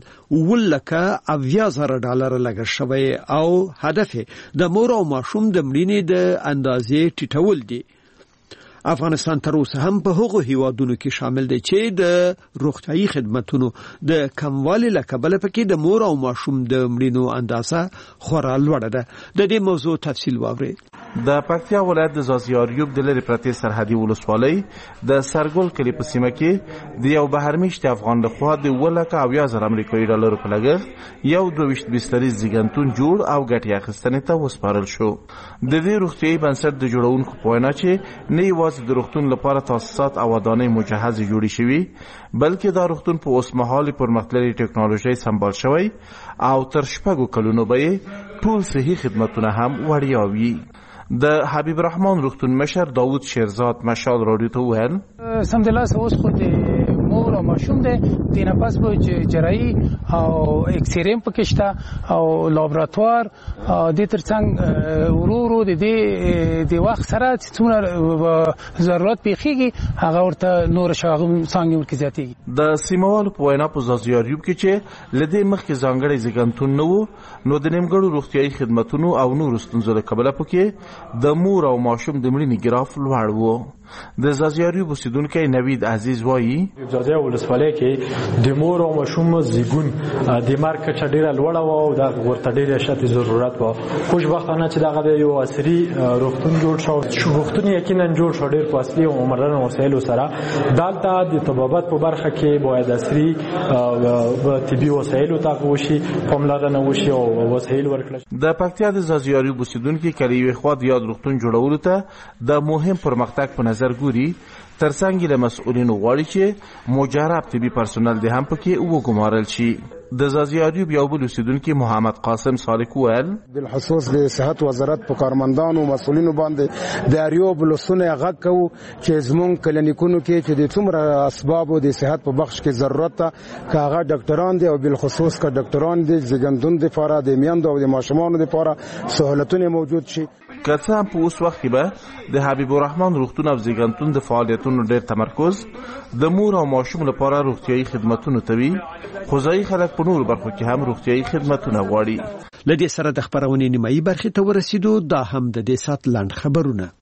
$80,000 لګښت شوی او هدف د مور او ماشوم د مړینې د اندازې ټیټول دي. افغانستان تر اوسه هم په هغو هیوادونو کې شامل دی چې د روغتیايي خدماتونو د کموالي له کبله پکې د مور او ماشوم د مړینو اندازه خورا لوړه ده. د دې موضوع تفصیل واورئ. د پکتیا ولایت د ځاځي اریوب د لرې پرتې سرحدي ولسوالۍ د سرګل کلي په سیمه کې د یو بهرمیشتي افغان لخوا د $70,000 امریکایي په لګښت یو 22 بستري زیږنتون جوړ او ګټې اخیستنې ته وسپارل شو. د دې روغتیايي بنسټ د جوړونکو په وینا چې نه یوازې د روغتون لپاره تاسیسات او ودانۍ مجهز جوړې شوي، بلکې دا روغتون په اوسمهالي پرمختللې ټکنالوژي سمبال شوی او تر 4 کلونو به ټول صحي خدماتونه هم وړیا وي. د حبیب الرحمن روغتون مشر داوود شیرزاد مشال رادیو ته وویل سمدلاسه اوس خو د مور او ماشوم د دینه پس به جراحي او اکسریم پکې شته او لابراتوار د ترڅنګ ورورو د وخت سره څومره ضرورت پیخیږي هغه ورته نور شاغم څنګه ورکې زیاتېږي. د سیموالو په وینا په ځاځي اریوب کې چې لدې مخکې ځانګړی زیږنتون نه وو، نو د نیمګړو روغتیايي خدماتونو او نورو ستونزو له کبله پکې د مور او ماشوم د مړینې ګراف لوړ وو. د زازیاریوب اوسیدونکی نوید عزیز وایي زازیاریوب ولسوالۍ کې د مور او ماشوم زیږون د مرګ کچه ډیره لوړه و او د ورته ډیره شته ضرورت و. خوشبختانه چې دغه یو عصري روغتون جوړ شو. روغتون یقینا جوړ شو ډیر په اصلي او مدرن وسایلو سره. دالته د طبابت په برخه کې باید عصري طبي وسایلو ته وشي، پاملرنه وشي او وسایل ورکړل. د پکتیا د زازیاریوب اوسیدونکي کلی یو خوا د یاد روغتون جوړولو ته د مهم پرمختګ په نظر ګوري، ترڅنګ له مسؤلینو غواړي چې مجرب طبي پرسونل د هم پکې وګمارل شي. د زازیاریوب یو بل اوسیدونکي محمد قاسم صالح وویل بالخصوص د صحت وزارت په کارمندانو مسؤلینو باندې د اریوب لسونه غږ کوو چې زمونږ کلینیکونو کې چې د څومره اسباب د صحت په بخش کې ضرورت ته کاغه ډاکټران دي او بالخصوص کا ډاکټران دي زګندون د لپاره د میاندو او د ماشومانو لپاره سہولتونه موجود شي. که څه هم په اوس وخت کې به د حبیب الرحمن روغتون او زیږنتون د فعالیتونو ډېر تمرکز د مور او ماشوم لپاره روغتیايي خدماتونو ته وي، خو ځایي خلک په نورو برخو کې هم روغتیايي خدماتونه غواړي. له دې سره د خبرونې نیمایي برخې ته ورسېدو. دا هم د دې ساعت لنډ خبرونه.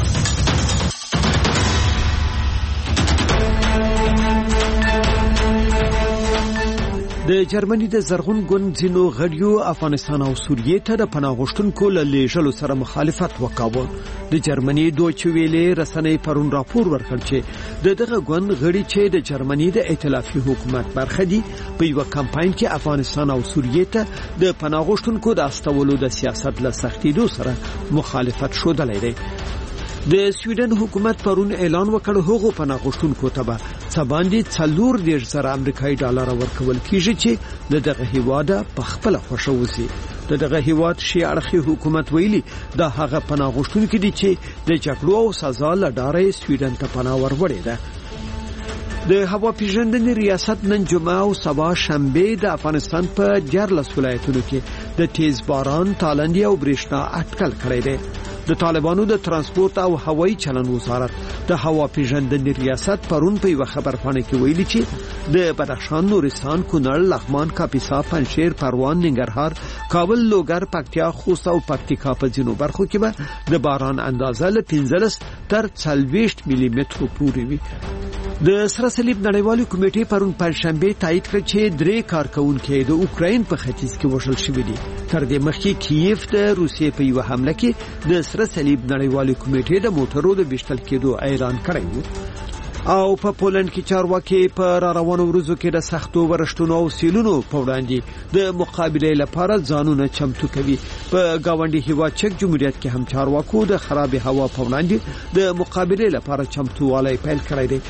د جرمني د زرغون ګوند ځینو غړیو افغانستان او سوریې ته د پناه غوښتونکو له لیږلو سره مخالفت وکاوه. د جرمني دویچه ویلې رسنۍ پرون راپور ورکړ چې دغه ګوند غړي چې د جرمني د ائتلافي حکومت برخه دي په یو کمپاین کې افغانستان او سوریې ته د پناه غوښتونکو د استولو د سیاست له سختیدو سره مخالفت شودلې دی. د سویډن حکومت پرون اعلان وکړ هغه پناه غوښتونکو ته به څباندې 40,000 امریکایي ډالر ورکول کیږي چې دغه هیواد په خپل خوښه وسی. دغه هیواد شي اړخي حکومت ویلي دا هغه پناه غوښتونکو دي چې د جګړو او سزا لډارې سویډن ته پناه وروړي ده. د هوا پیژندنې ریاست نن جمعه او سبا شنبه د افغانستان په 14 ولایتونو کې د تیز باران، تالندې او برېښنا اټکل کړی دی. د طالبانو د ترانسپورت او هوایي چلن وزارت د هوا پیژندنې ریاست پرون په یو خبرپاڼه کې ویلي چې د بدخشان، نورستان، کونړ، لغمان، کاپیسا، پنجشیر، پروان، ننګرهار، کابل، لوګر، پکتیا، خوست او پکتیکا په ځینو برخو کې به د باران اندازه له 15 تر 40 ملي مترو پورې وي. د سره صلیب نړیوالې کمیټې پرون پنځشنبه تایید کړ چې 3 کارکونکو د اوکراین په ختیځ کې وژل شوي دي. تر دې مخکې کیف د روسیې په یو حمله کې د سره صلیب نړیوالې کمیټې د موټرو د بیشتل کېدو اعلان کړی و. او په پولند کې چارواکي په روانو ورځو کې د سختو ورشتونو او سیلونو په وړاندې د مقابله لپاره ځانونه چمتو کوي. په گاونډي هیواد چک جمهوریت کې هم چارواکو د خراب هوا په وړاندې د مقابله لپاره چمتووالی پیل کړی دی.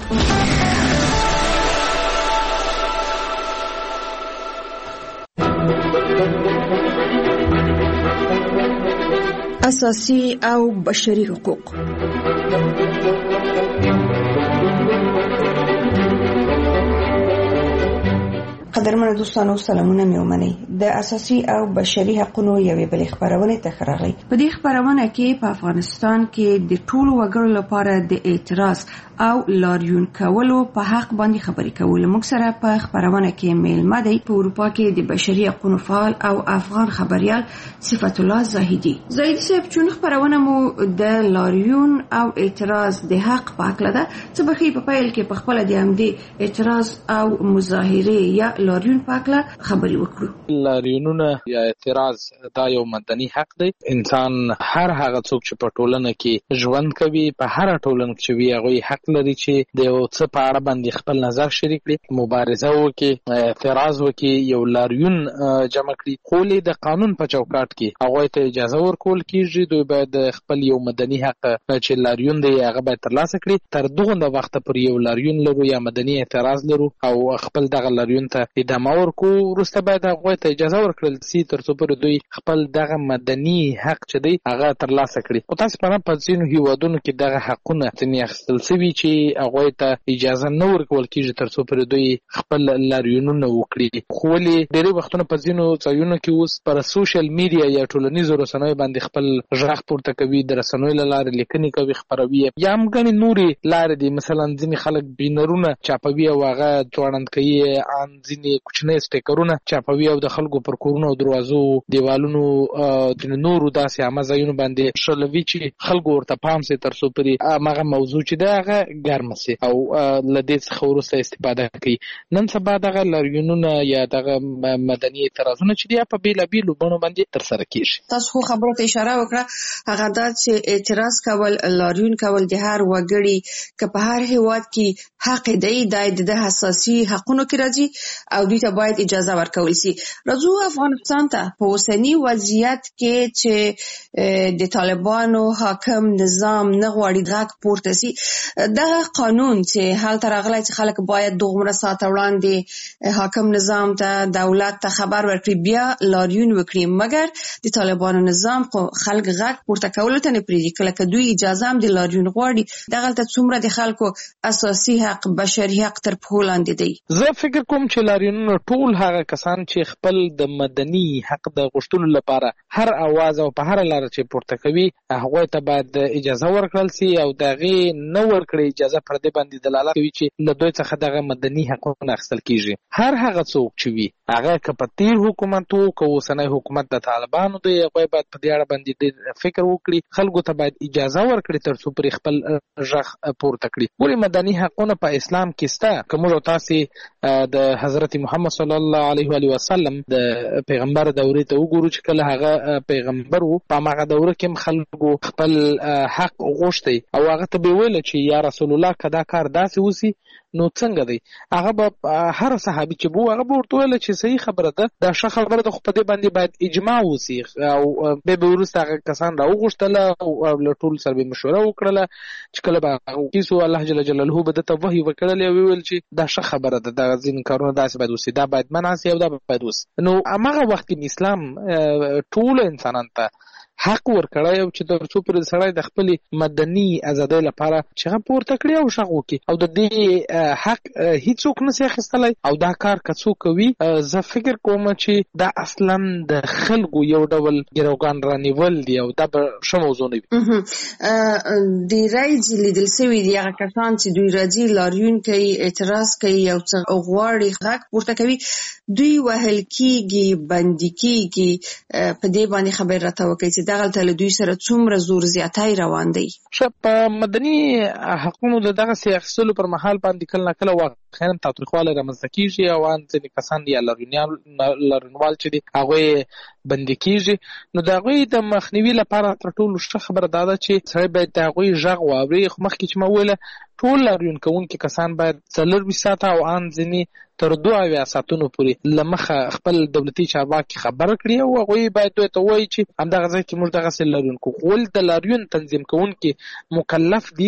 اساسي او بشري حقوق. قدرمن دوستانو سلامونه مې ومنئ. د اساسي او بشري حقوقو یوې بلې خبرونه ته راغلي. په دې خبرونه کې په افغانستان کې د ټولو وګړو لپاره د اعتراض او لاریون کولو په حق باندې خبرې کول. موږ سره په خبرونه کې میلمه دی په اروپا کې د بشري حقوقو فعال او افغان خبريال صفت الله زاهدي. زاهدي صاحب چون خبرونه مو د لاریون او اعتراض د حق په اړه ده چې بخي په پیل کې په خپل د همدې اعتراض او مظاهره یا لاریون په اړه خبري وکړو. لاریونونه یا اعتراض دا یو مدني حق دی. انسان هر هغه څوک چې په ټولنه کې ژوند کوي په هر ټولنه کې وي هغه حق لري چې د یو څه په اړه باندې خپل نظر شریک کړي، مبارزه وکړي، اعتراض وکړي، یو لاریون جمع کړي. خو د قانون په چوکاټ کې هغه ته اجازه ورکول کیږي. دوی باید خپل یو مدني حق چې لاریون دی هغه باید ترلاسه کړي. تر دغه وخت پورې یو لاریون لرو یا مدني اعتراض لرو او خپل دغه لاریون ته ادامه ورکو، وروسته باید هغه ته اجازه ورکړل شي تر څو پر دوی خپل دغه مدني حق چې دی هغه ترلاسه کړي. او تاسو په ځینو هیوادونو کې دغه حقونه ځینې اخیستل شوي چې هغه ته اجازه نه ورکول کیږي ترڅو پر دوی خپل لاریونونه وکړي. خو ولې ډېری وختونه په ځینو ځایونو کې اوس پر سوشل میډیا یا ټولنیزو رسنیو باندې خپل غږ پورته کوي، د رسنیو له لارې لیکنې کوي، خپروي یا هم ګڼې نورې لارې دي. مثلا ځینې خلک بینرونه چاپوي او هغه ځوړند کوي، ان ځینې کوچني سټیکرونه چاپوي او د خلکو پر کورونو او دروازو دیوالونو د نورو داسې عامه ځایونو باندې شلوي چې خلکو ورته پام سي ترڅو پرې هغه موضوع چې ده هغه ګرمه سي او له دې څخه وروسته استفاده کوي. نن سبا دغه لاریونونه یا دغه مدني اعتراضونه چې دي په بېلابېلو بڼو باندې ترسره کېږي. تاسو خو خبرو ته اشاره وکړه، هغه دا چې اعتراض کول، لاریون کول د هر وګړي که په هر هیواد کې حق دی د اساسي حقونو کې راځي او دوی ته باید اجازه ورکول شي. راځو افغانستان ته په اوسني وضعیت کې چې د طالبانو حاکم نظام نه غواړي غږ پورته شي. دغه قانون چې هلته راغلی چې خلک باید دومره ساعت وړاندې حاکم نظام ته دولت ته خبر ورکړي بیا لاریون وکړي، مګر د طالبانو نظام خو خلک غږ پورته کولو ته نه پرېږدي. کله که دوی اجازه هم د لاریون غواړي، دغلته څومره د خلکو اساسي حق، بشري حق تر پښو لاندې دی. زه فکر کوم چې لاریونونه ټول هغه کسان چې خپل د مدني حق د غوښتلو لپاره هر اواز او په هر لاره چې پورته کوي هغه ته باید اجازه ورکړل سي او دغه نه ورکړي اجازه پر دې باندې دلالت کوي چې له دوی څخه دغه مدني حقوقونه اخیستل کیږي. هر هغه څوک چې وي هغه که په تیر حکومت وو که اوسنی حکومت د طالبانو دی، هغه باید په دې اړه باندې ډېر فکر وکړي، خلکو ته باید اجازه ورکړي ترڅو پرې خپل غږ پورته کړي. ولې مدني حقونه په اسلام کې شته. که موږ تاسې د حضرت محمد صلی الله علیه و وسلم د پیغمبر دورې ته وګورو چې کله هغه پیغمبر وو په هغه دوره کې خلکو خپل حق غوښتي او هغه ته به ویل چې یا رسول الله کدا کار داسې وسی نو څنګه دی. هغه به هر صحابي چې بو هغه ورته ویل چې صحیح خبره ده، دا ښه خبره ده، خو په دې باندې باید اجماع وسی او به وروسته هغه کسان راوغوښتل او له ټول سره به مشوره وکړه چې کله به کیسو الله جل جلاله به د وحی وکړل او ویل چې دا ښه خبره ده، دا ځین کارونه داسې باید وسی، دا باید منع سي او دا باید وسی. نو هغه وخت کې اسلام ټول انسانانو ته حق ورکړی او چې ترڅو پر سړی د خپل مدني ازادۍ لپاره چې هغه پورته کړي او شغ وکړي او د دې حق هیڅوک نشي اخیستلی او دا کار که څوک کوي زه فکر کوم چې دا اصلا د خلکو یو ډول ګروګان رانیول دی او دا به ښه موضوع نه وي. د رایج لیدل سوي دي هغه کسان چې دوی راځي لاریون کوي، اعتراض کوي او غواړي غږ پورته کوي، دوی وهل کیږي، بندي کیږي. په دې باندې خبر راته وکړي چې دغلته له دوی سره څومره زور زیاتی روان دی. په مدني حقونو د دغه اخیستلو پر مهال باندې کله کله واقعا تاوتریخوالی رامنځته کیږي او ځینې کسان یا لاریونوال چې دي هغوی بندي کیږي. نو د هغوی د مخنیوي لپاره تر ټولو ښه خبره دا ده چې سړی باید د هغوی غږ واوري. خو مخکې چې ما وویله ټول لاریون کوونکي کسان باید 24 ساعته او ان ځینې تر 2 ساعتونو پورې له مخه خپل دولتي چارواکي خبر کړي او هغوی باید دوی ته ووایي چې همدغه ځای کې موږ دغسې لاریون کوو. ول د لاریون تنظیم کوونکي مکلف دي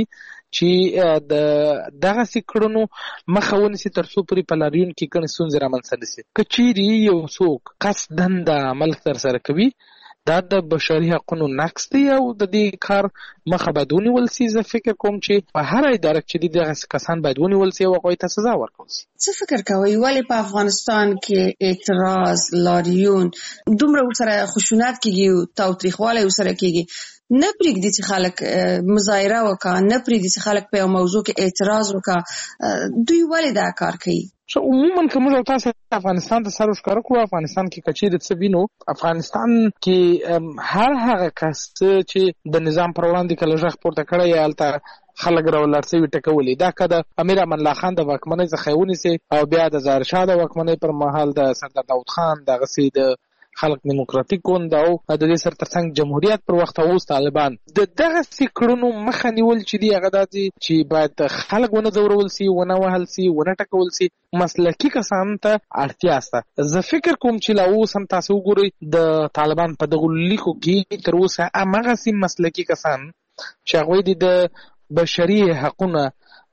چې د دغسې کړنو مخه ونیسي ترڅو پورې په لاریون کې کومې ستونزې رامنځته نه سي. که چیرې یو څوک قصداً د عمل ترسره کوي دا د بشري حقونو نقض دی او د دې کار مخه باید ونیول سي. زه فکر کوم چې په هر اداره کې چې دغه کسان باید ونیول سي او هغوی ته سزا ورکړل سي. څه فکر کوئ ولې په افغانستان کې اعتراض، لاریون دومره ورسره خشونت کېږي او تاوتریخوالی ورسره کېږي؟ نه پرېږدي چې خلک مظاهره وکړي، نه پرېږدي چې خلک په یو موضوع کې اعتراض وکړي. دوی ولې دا کار کوي؟ عموما که موږ او تاسو افغانستان ته سر ښکاره کړو، افغانستان کې که چیرې څه وینو، افغانستان کې هر هغه کس چې د نظام پر وړاندې کله غږ پورته کړی هلته خلک راولاړ سوي ټکولي. دا که د امیر امان الله خان د واکمنۍ څخه ونیسي او بیا د ظاهر شاه د واکمنۍ پر مهال د سردار داود خان دغسې د خلق دیموکراتیک ګوند او د دې سره ترڅنګ جمهوریت پر وخت اوس طالبان د دغسې کړنو مخه نیول چې دي هغه دا دي چې باید خلک ونه ځورول سي، ونه وهل سي، ونه ټکول سي. مسلکي کسانو ته اړتیا شته. زه فکر کوم چې لا اوس هم تاسو وګورئ د طالبان په دغو لیکو کې تر اوسه هماغسې مسلکي کسان چې هغوی د بشري حقونه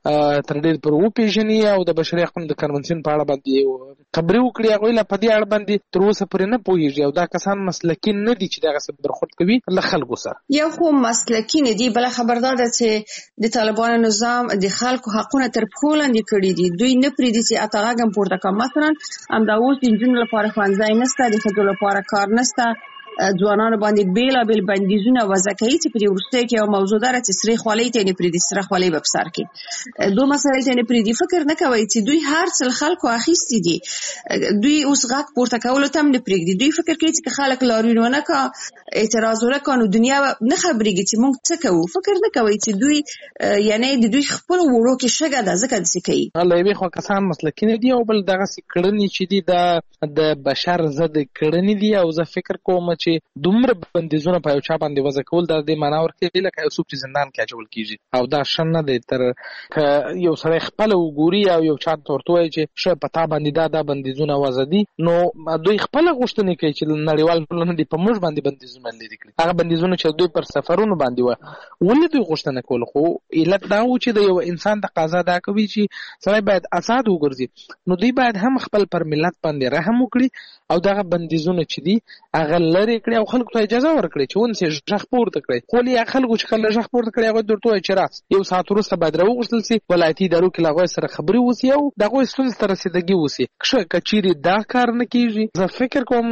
تر ډیر پر وپیژني او د بشري حقوقو د کنونسیون په اړه باندې خبرې وکړي. هغوی لا په دې اړه باندې تر اوسه پورې نه پوهېږي او دا کسان مسلکي نه دي چې دغسې برخورد کوي له خلکو سره. یو خو مسلکي نه دي، بله خبردار ده چې د طالبانو نظام د خلکو حقونه تر پښو لاندې کړي دي. دوی نه پرېږدي چې اته غږ هم پورته کړه. مثلا همدا اوس د نجونو لپاره ښوونځی نشته، د ښځو لپاره کار نشته، ځوانانو باندې بیلابیل بندیزونه وضع کوي چې په دې وروستیو کې یو موضوع ده چې سرې خولۍ ته یې نه پرېږدي، سره خولۍ به په سر کې دو مسایل ته یې نه پرېږدي. فکر نه کوئ چې دوی هر څه خلکو اخیستي دي، دوی اوس غږ پورته کولو ته هم نه پرېږدي. دوی فکر کوي چې خلک لاریون ونه کړه، اعتراض ونه کړه، نو دنیا نه خبرېږي چې موږ څه کوو. فکر نه کوئ چې دوی یعنی د دوی خپلو وړو کې شګه ده، ځکه داسې کوي. له یوې خوا کسان مسلکي نه دي او بل دغسې کړنې چې دي دا د بشر ضد کړنې دي او زه فکر کوم چې دومره بندیزونه په یو چا باندې وضع کول دا د معنا ورکوي لکه یو څوک چې زندان کې اچول کېږي او دا ښه نه دی. تر که یو سړی خپله وګوري او یو چا ته ورته ووایي چې ښه په تا باندې دا بندیزونه وضع دي، نو دوی خپله غوښتنې کوي چې نړیوال ټولنه دې په موږ باندې بندیزونه لرې کړي. هغه بندیزونه چې دوی پر سفرونو باندې وه ولې دوی غوښتنه کول؟ خو علت دا و چې د یو انسان تقاضا دا کوي چې سړی باید آزاد وګرځي، نو دوی باید هم خپل پر ملت باندې رحم وکړي او دغه بندیزونه چې دي هغه لرې کړي او خلکو ته اجازه ورکړي چې ونسې غږ پورته کړي. خو هغه خلکو چې کله غږ پورته کړي هغوی درته وایي چې راس یو ساعت وروسته باید راوغوښتل سي، ولایتي ادارو کې له هغوی سره خبرې وسي او د هغوی ستونزې ته رسېدګي وسي. که چیرې دا کار نه کېږي، زه فکر کوم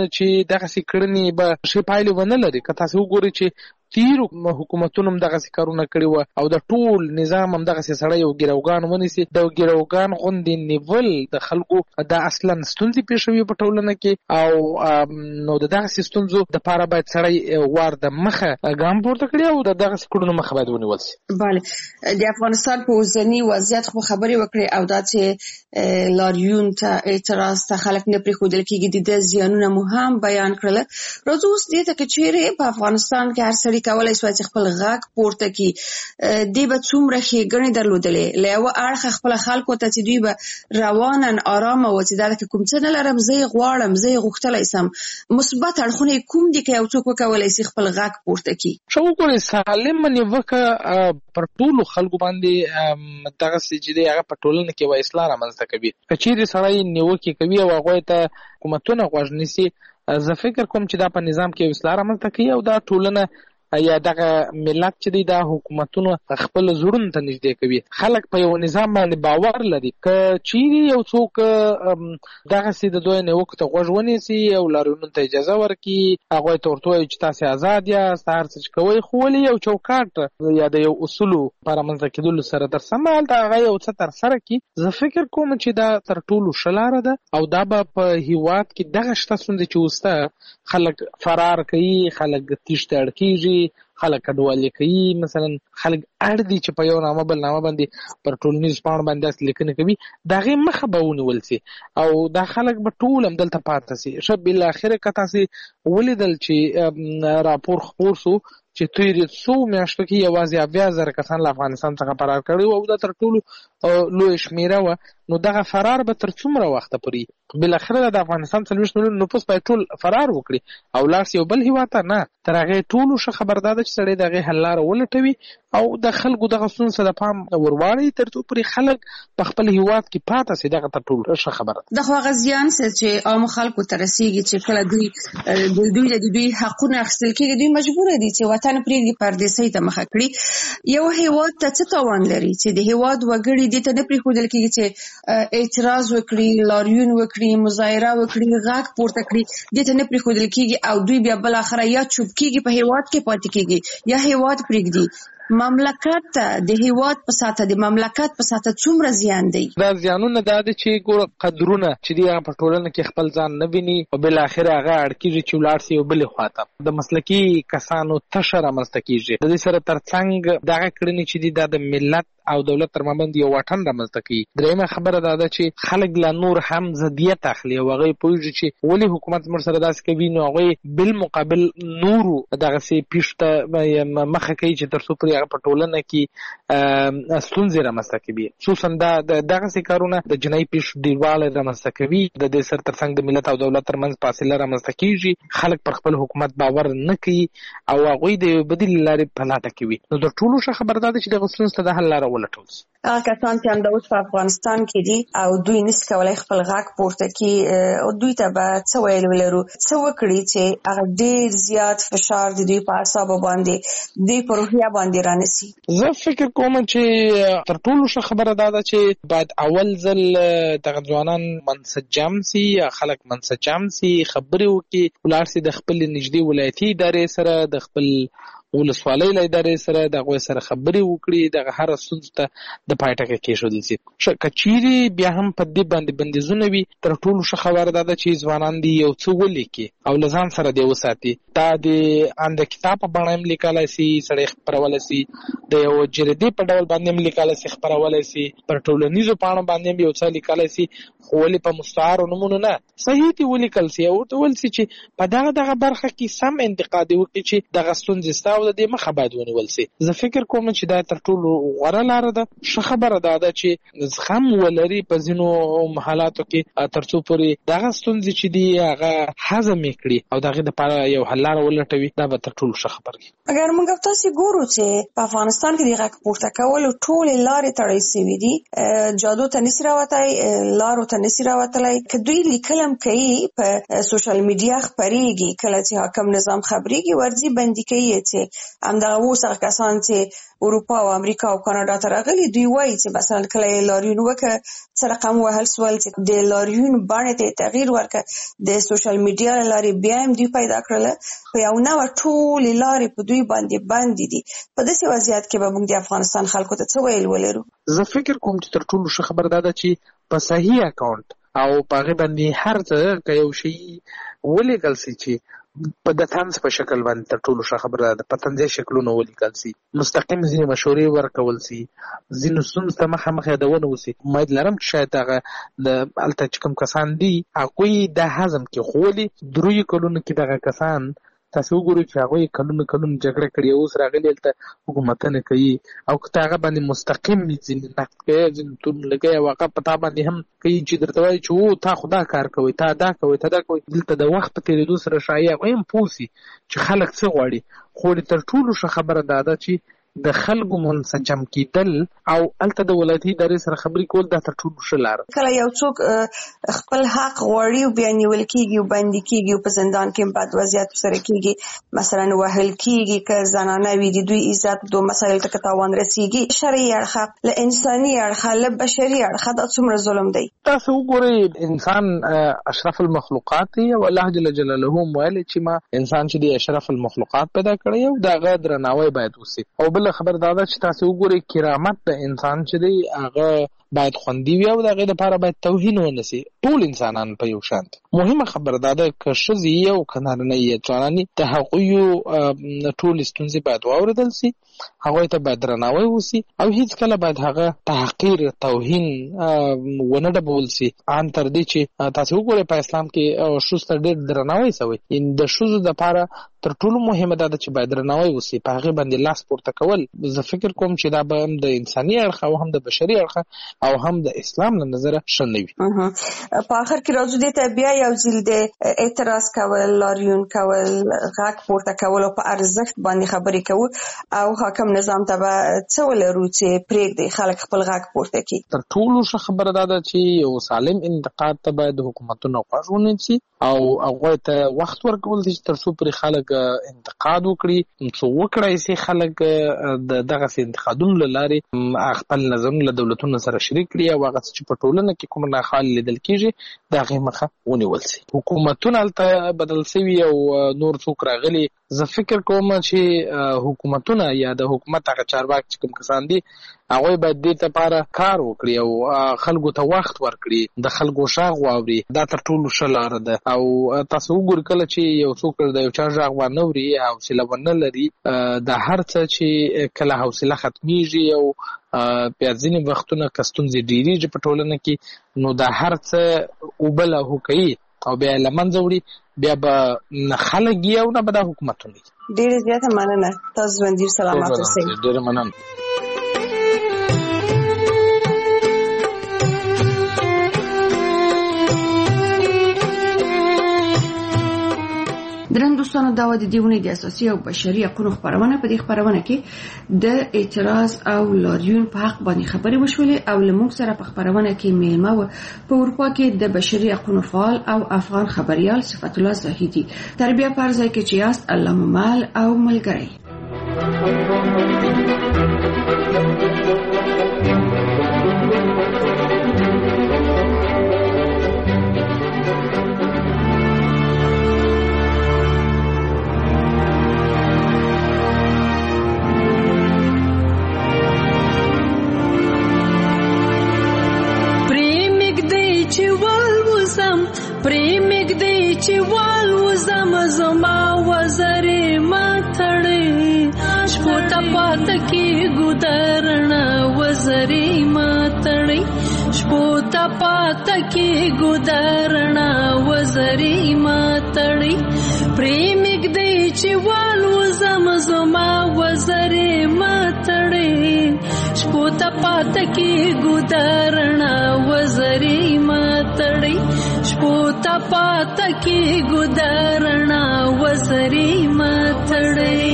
چې دغسې کړنې به ښې پایلې ونه لري. که تاسې وګورئ چې تیرو حکومتونو هم دغسې کارونه کړي وه او د ټول نظام هم دغسې سړی یو ګروګان ونیسي، د ګروګان غوندې نیول د خلکو دا اصلا ستونزې پېښوي په ټولنه کې او نو د دغسې ستونزو دپاره باید سړی وار د مخه ګام پورته کړي او د دغسې کړنو مخه باید ونیول سي. بله، د افغانستان په اوسني وضعیت خو خبرې وکړې او دا چې لاریون ته اعتراض ته خلک نه پرېښودل کېږي، د زیانونه مو هم بیان کړله. راځو اوس دې ته که چیرې په افغانستان کې هر سړي کولای شوی چې خپل غږ پورته کړي، دوی به څومره ښېګڼې درلودلې. له یوه اړخه خپله خلکو ته چې دوی به رواناً ارامه وه چې دا که کوم څه نه لرم زه یې غواړم، زه یې غوښتلی سم. مثبت اړخونه یې کوم دي که یو څوک وکولی شي خپل غږ پورته کړي؟ ښه وګورئ، سالمه نیوکه پر ټولو خلکو باندې دغسې چې دی هغه په ټولنه کې یوه اصلاح رامنځته کوي. که چیرې سړی نیوکې کوي او هغوی ته حکومتونه غوږ نیسي، زه فکر کوم چې دا په نظام کې یو اصلاح رامنځته کوي او دا ټولنه یا دغه ملت چې دی دا حکومتونه خپل زړونو ته نږدې کوي. خلک په یو نظام باندې باور لري. که چیرې یو څوک دغسې د دوی نیوکو ته غوږ ونیسي او لاریونونو ته اجازه ورکړي، هغوی ته ورته وایي چې تاسې آزاد یاست، هر څه چې کوئ، خو ولې یو چوکاټ یا د یو اصولو په رامنځته کېدلو سره در سمه هلته هغه یو څه ترسره کړي. زه فکر کوم چې دا تر ټولو ښه لاره ده او دا به په هېواد کې دغه شته ستونزې چې وسته خلک فرار کوي، خلک تیښته اړ کېږي، خلک کډوالي کوي، مثلا خلک اړ دي چې په یو نامه بل نامه باندې پر ټولنیزو پاڼو باندې داسې لیکنې کوي، د هغې مخه به ونیول سي او دا خلک به ټول همدلته پاتې سي. ښه بالاخره که تاسې ولیدل چې راپور خپور سو چې تېرې څو میاشتو کې یوازې 70,000 کسان له افغانستان څخه فرار کړي وو او دا تر ټولو لویه شمېره وه. نو دغه فرار به تر څومره وخته پورې؟ بالاخره د افغانستان 40 میلیون نفوس باید ټول فرار وکړي او لاړ سي یو بل هېواد ته. نه، تر هغې ټولو ښه خبر دا ده چې سړی د هغې حل لاره ولټوي او د خلکو دغه ستونزو ته د پام ورواړي تر څو پورې خلک په خپل هېواد کې پاته سي. دغه تر ټولو ښه خبره ده. د خو هغه زیان چې عامو خلکو ته رسېږي چې کله دوی د دوی حقونه اخیستل کېږي، دوی مجبوره دي چې وطن پرېږدي، پردیسۍ ته مخه کړي. یو هېواد ته څه تاوان لري چې د هېواد وګړي دې ته نه پرېښودل کېږي چې اعتراض وکړي، لاریون وکړي، مظاهره وکړي، غږ پورته کړي، دې ته نه پرېښودل کېږي او دوی بیا بالاخره یا چوپ کېږي، په هېواد کې پاتې کېږي یا هېواد پرېږدي. مملکت ته د هېواد په ساته د مملکت په ساته څومره زیان دی؟ دا زیانونه دا دي چې ګوره قدرونه چې دي هغه په ټولنه کې خپل ځان نه ویني او بالاخره هغه اړ کېږي چې ولاړ سي یو بلې خواته. د مسلکي کسانو تشه رامنځته کېږي. د دې سره تر څنګ دغه کړنې چې دي دا د ملت او دولت تر مابین یو واټن رامنځته کوي. درېیمه خبره دا ده چې خلک لا نور هم ضدیت اخلي او هغوی پوهېږي چې ولې حکومت موږ سره داسې کوي، نو هغوی بالمقابل نورو دغسې پیښو ته مخه کوي چې تر څو پورې چې هغه په ټولنه کې ستونزې رامنځته کوي. خصوصا دغسې کارونه د جنایي پیښو ډېروالی رامنځته کوي. د دې سره ترڅنګ د ملت او دولت ترمنځ فاصله رامنځته کېږي. خلک پر خپل حکومت باور نه کوي او هغوی د بدیل لارې په لټه کوي. نو د ټولو ښه خبره دا ده چې دغه ستونزو ته د حل لاره ولټول شي. هغه کسان چې همدا اوس په افغانستان کې دي او دوی نشي کولی خپل غږ پورته کړي، او دوی ته به څه ویل ولرو، څه وکړي چې هغه ډېر زیات فشار د دوی په اعصابو باندې دوی په روحیه باندې رانسي؟ زه فکر کوم چې تر ټولو ښه خبره دا ده چې باید اول ځل دغه ځوانان منسجم سي، خلک منسجم سي، خبرې وکړي، ولاړ سي د خپل نږدې ولایتي ادارې سره، د خپل ولسوالۍ له ادارې سره، د هغوی سره خبرې وکړي، دغه هره ستونزو ته د پای ټکی کېښودل شي. که چیرې بیا هم په دې باندې بندیزونه وي، تر ټولو ښه خبره دا ده چې ځوانان دې یو څه ولیکي او له ځان سره دې وساتي. دا د کتاب په بڼه هم لیکلی سي، سړی خپرولی سي، د یو جریدې په ډول باندې هم لیکلی سي، خپرولی سي، پر ټولنیزو پاڼو باندې هم یو څه لیکلی سي، خو ولې په مستعارو نومونو نه، صحیح دې ولیکل سي او ورته وویل سي چې په دغه برخه کې سم انتقاد وکړي چې دغه ستونزې ستا او د دې مخه باید ونیول سي. زه فکر کوم چې دا تر ټولو غوره لاره ده. ښه خبره دا ده چې زغم ولري په ځینو حالاتو کې تر څو پورې دغه ستونزې چې دي هغه هضم یې کړي او د هغې دپاره یو حل لاره ولټوي. دا به تر ټولو ښه خبره وي. اگر موږ تاسې ګورو چې په افغانستان کې د غږ پورته کولو ټولې لارې تړل سوي دي، جادو ته نشي راوتی، لارو ته نشي راوتلی. که دوی لیکل هم کوي په سوشل میډیا خپرېږي، کله چې حاکم نظام خبرېږي ورځي بندي کوي چې همدغه اوس هغه کسان چې اروپا او امریکا او کاناډا ته راغلي دوی وایي چې مثلا کله یې لاریون وکړه څه رقم وهل سول چې د لاریون بڼې ته تغییر ورکړه، د سوشل میډیا له لارې بیا هم دوی پیدا کړله، په یو نوع ټولې لارې په دوی باندې بندې دي. په داسې وضعیت کې به موږ د افغانستان خلکو ته څه ویل ولرو؟ زه فکر کوم چې تر ټولو ښه خبره دا ده چې په صحیح اکاونټ او په هغې باندې هر څه که یو شی ولیکل سي چې په د طنز په شکل باندې تر ټولو ښه خبره ده، په طنزي شکلونه ولیکل سي، مستقیم ځینې مشورې ورکول سي، ځینو ستونزو ته مخامخ یادونه وسي. امید لرم چې شاید هغه د هلته چې کوم کسان دي هغوی دا هضم کړي. خو ولې دریو کلونو کې دغه کسان تاسو وګورئ چې هغوی کلونه جګړه کړې، اوس راغلي هلته حکومتونه کوي او که ته هغه باندې مستقیم ځینې نقد کوي، ځینې تورونه لګوي او هغه په تا باندې هم کوي چې درته وایي چې تا خو دا کار کوئ، تا دا کوئ، تا دا کوئ. دلته د وخت په تېرېدو سره ښایي هغوی هم پوه سي چې خلک څه غواړي. خو تر ټولو ښه خبره دا ده چې د خلکو منسجم کېدل او هلته د ولایتي ادارې سره خبرې کول دا تر ټولو ښه لاره. کله یو څوک خپل حق غواړي او بیا نیول کېږي او بندي کېږي او په زندان کې بد وضعیت سره کېږي، مثلا وهل کېږي، که زنانه وي د دوی عزت دو مسایل ته که تاوان رسېږي، شرعي اړخه له انساني اړخه له بشري اړخه دا څومره ظلم دی. تاسو وګورئ انسان اشرف المخلوقات دی او الله جل جلاله ویلي چې ما انسان چې دی اشرف المخلوقات پیدا کړی او د هغه درناوی باید وسي. او بل خبر دا ده چې تاسو وګورئ کرامت د انسان چې دی هغه باید خوندي وي او د هغې دپاره باید توهین ونه سي. ټول انسانان په یو شان دي. مهمه خبره دا ده که ښځې یې او که نارینه یې ځوانان یې د هغویو ټولې ستونزې باید واورېدل سي، هغوی ته باید درناوی وسي او هیڅکله باید هغه تحقیر توهین ونه ډبول سي. ان تر دې چې تاسو وګورئ په اسلام کې ښځو ته ډېر درناوی سوی. د ښځو دپاره تر ټولو مهمه دا ده چې باید درناوی وسي، په هغې باندې لاس پورته کول. زه فکر کوم چې دا به هم د انساني اړخه او هم د بشري اړخه او هم د اسلام له نظره ښه نه وي. په آخر کې راځو دې ته بیا یو ځل د اعتراض کول، لاریون کول، غږ پورته کول او په ارزښت باندې خبرې کول او حاکم نظام ته به څه ولرو چې پرېږدي خلک خپل غږ پورته کړي. تر ټولو ښه خبره دا ده چې یو سالم انتقاد ته باید حکومتونه غوږ ونیسي او هغوی ته وخت ورکول شي تر څو پرې خلک انتقاد وکړي، څو وکړای شي خلک د دغسې انتقادونو له لارې خپل نظرونه له دولتونو سره شریک کړي او هغه څه چې په ټولنه کې کوم ناخوالې لیدل کېږي د هغې مخه ونیول شي. حکومتونه هلته بدل شوي او نور څوک راغلي. زه فکر کوم چې حکومتونه یا د حکومت هغه چارواکي چې کوم کسان دي هغوی باید دې لپاره کار وکړي او خلکو ته وخت ورکړي، د خلکو غږ واوري. دا تر ټولو ښه لاره ده. او تاسو وګورئ کله چې یو څوک د یو چا غږ وانه اوري، حوصله ونه لري، د هر څه چې کله حوصله ختمیږي او بیا ځینې وختونه که ستونزې ډېرېږي په ټولنه کې نو دا هر څه اوبه لاهو کوي او بیا لمنځه وړي، بیا به خلک یې او نه به دا حکومتونه. ډېر زیاته مننه، تاسو ژوندي سلامات اوسئ. ډېر مننه. درنو دوستانو، دا د دیونې د اساسي او بشري حقوقو خبرونه. په دې خبرونه کې د اعتراض او لاریون په حق باندې خبرې وشولې او لمونږ سره په خبرونه کې میلمه و په اروپا کې د بشري حقوقو فعال او افغان خبريال صفت الله زاهدي. تربیه پر ځای کې چې یاست الله ممال او ملګری. پریمګ دی چې والوزم زما وزرې ماتړې شپو ته پات کې ګودرنا وزرې ماتړې شپو ته پات کې ګودرنا وزرې ماتړې پریمګ دی چې والوزم زما وزرې ماتړې شپو ته پات کې ګودرنا وزرې ماتړې شپو ته پات کې ګودرنا وزرې ماتړې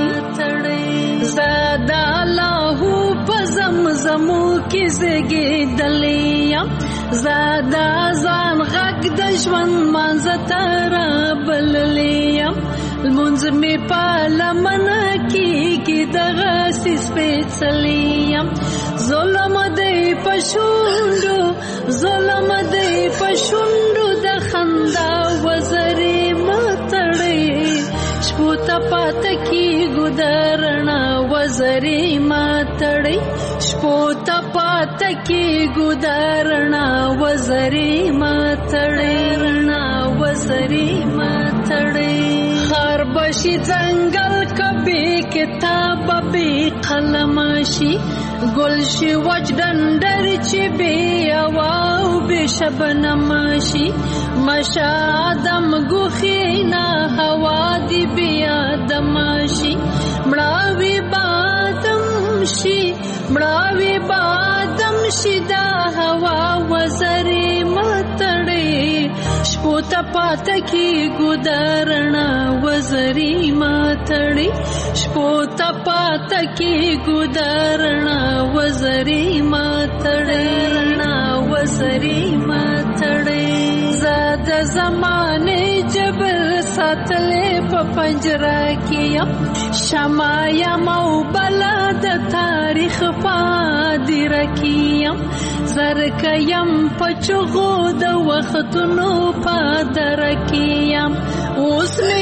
زادا الله په زمزمو کې زګېدلې زادا ځان غږ د ژوند مانځه تر بللې المنځ می په لمنه کې دغه سپېڅلې ظلم دی پښوندو ظلم دی پښوندو د خندا وزرې ماتړې شپو ته پات کې ګودرنا وزرې ماتړې شپو ته پات کې ګودرنا وزرې ماتړې وزرې ماتړې خار بشي ځنګل کبي کتاب به قلم شي ګل شي وچ ډنډر چې بي او به شبنم شي مشا دم ګوخینا هوا دی بیا دم شي مړاوي بادم شي مړاوي بادم شي دا هوا وزرې ماتړې شپو ته پات کې ګودرنا وزرې ماتړې شپو ته پات کې ګودرنا وزرې ماتړې وزرې ماتړې زاد زمانه جبر ساتلې په پنجره کې شمایا مو بلد تاریخ پادر کې زرکیم پچغو د وختونو پادر کې اوس می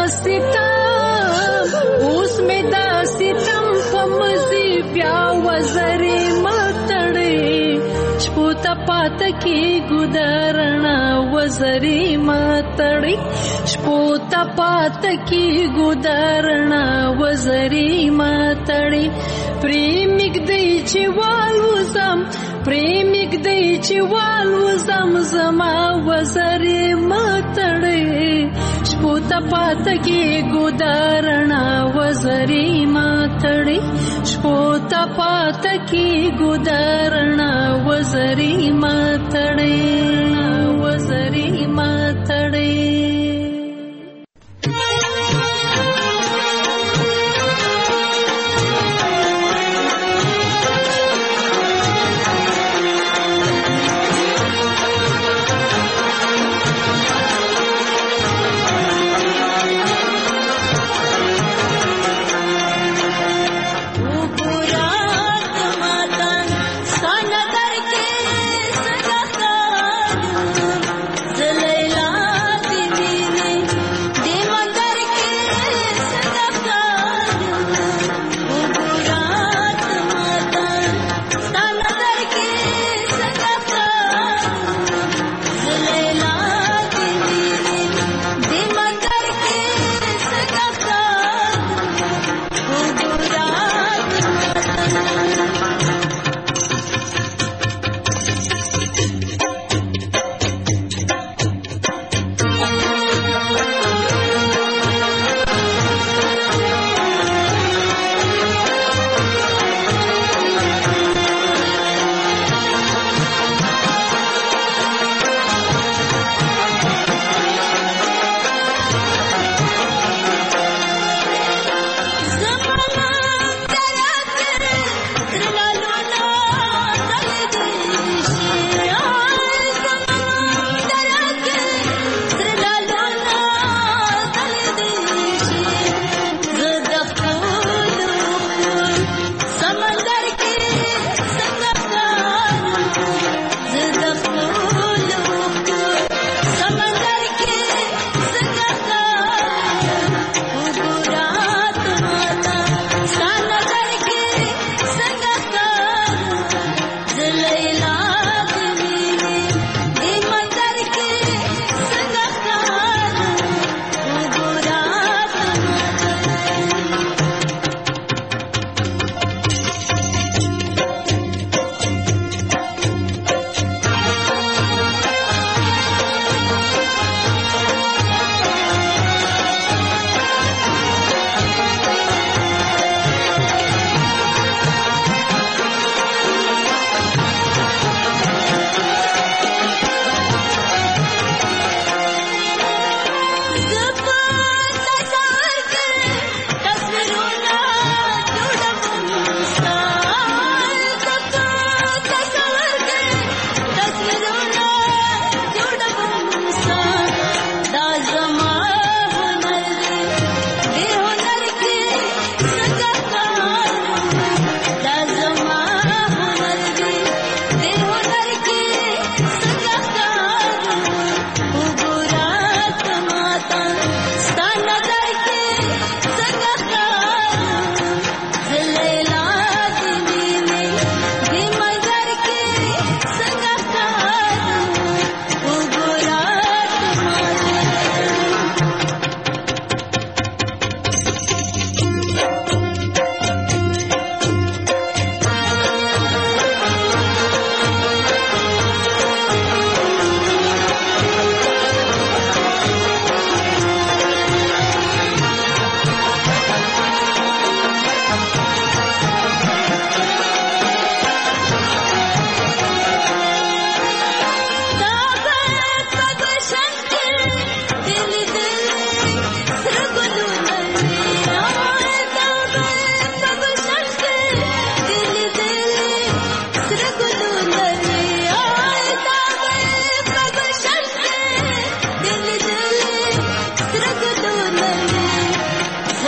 دا ستم په مزي بیا وزرې ماتړې شپو ته پات کې ګودرنا وزرې ماتړې شپو ته پات کې ګودرنا وزرې ماتړې پریمګ دی چې والوزم پریمګ دی چې والوزم زما وزرې ماتړې شپو ته پات کې ګودرنا وزرې ماتړې شپو ته پات کې ګودرنا وزرې ماتړې وزرې ماتړې Zalay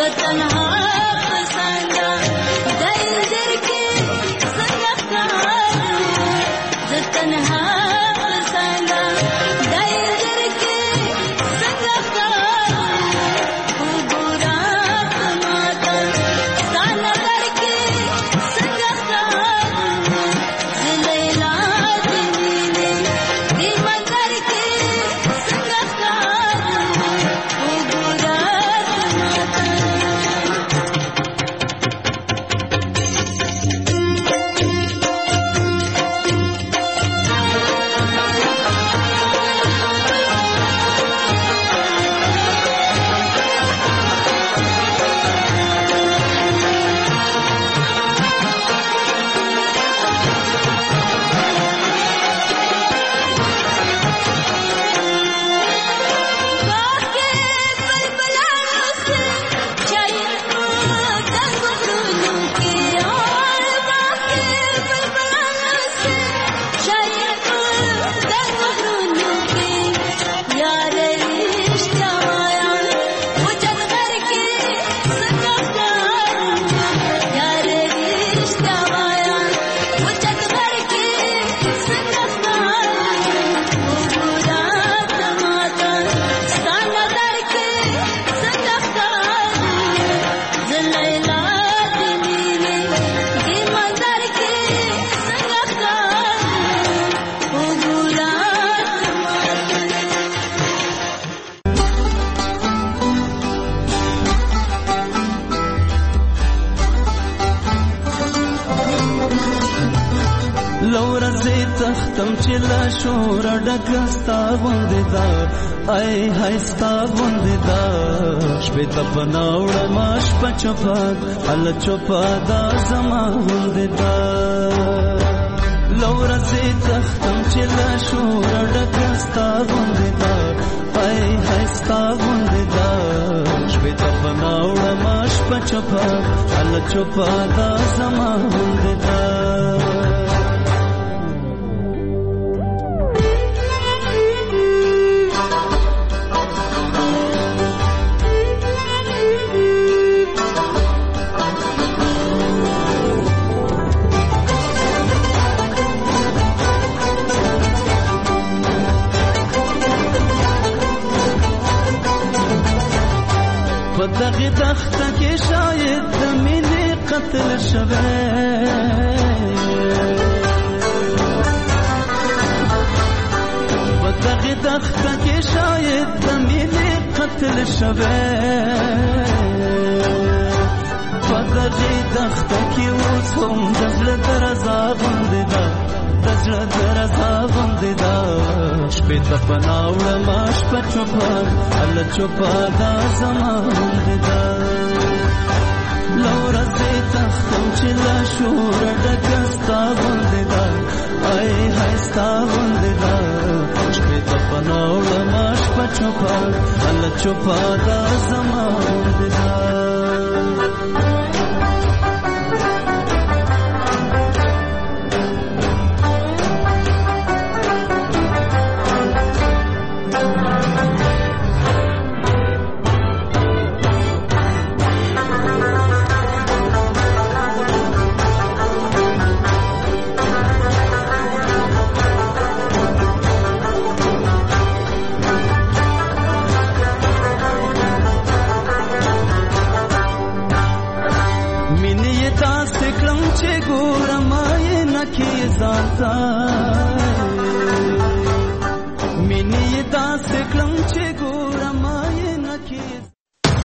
تختم چې لا شور ډکستا غوندې دا ای هستا غوندې دا شپې ته پناوړ ماش پچپاد ال چوپا دا زما غوندې دا لور سي تختم چې لا شور ډکستا غوندې دا ای هستا غوندې دا شپې ته پناوړ ماش پچپاد ال چوپا دا زما غوندې دا دغه تخت کې شاید د مینې قتل شوه په دغه تخت کې شاید د مینې قتل شوه په دغه تخت کې اوس هم د زړه درزا غوندې ده د زړه درزا غوندې ده شپې ته پناوړه ما شپه چوپه هله چوپه دا زما غوندې ده له ورځې تختم چې له شوره ډکه ستا غوندې ده ای های ستا غوندې ده شپې ته پناوړه ما شپه چوپه هله چوپه دا زما غوندې ده چې ګورم یې نکي ځانته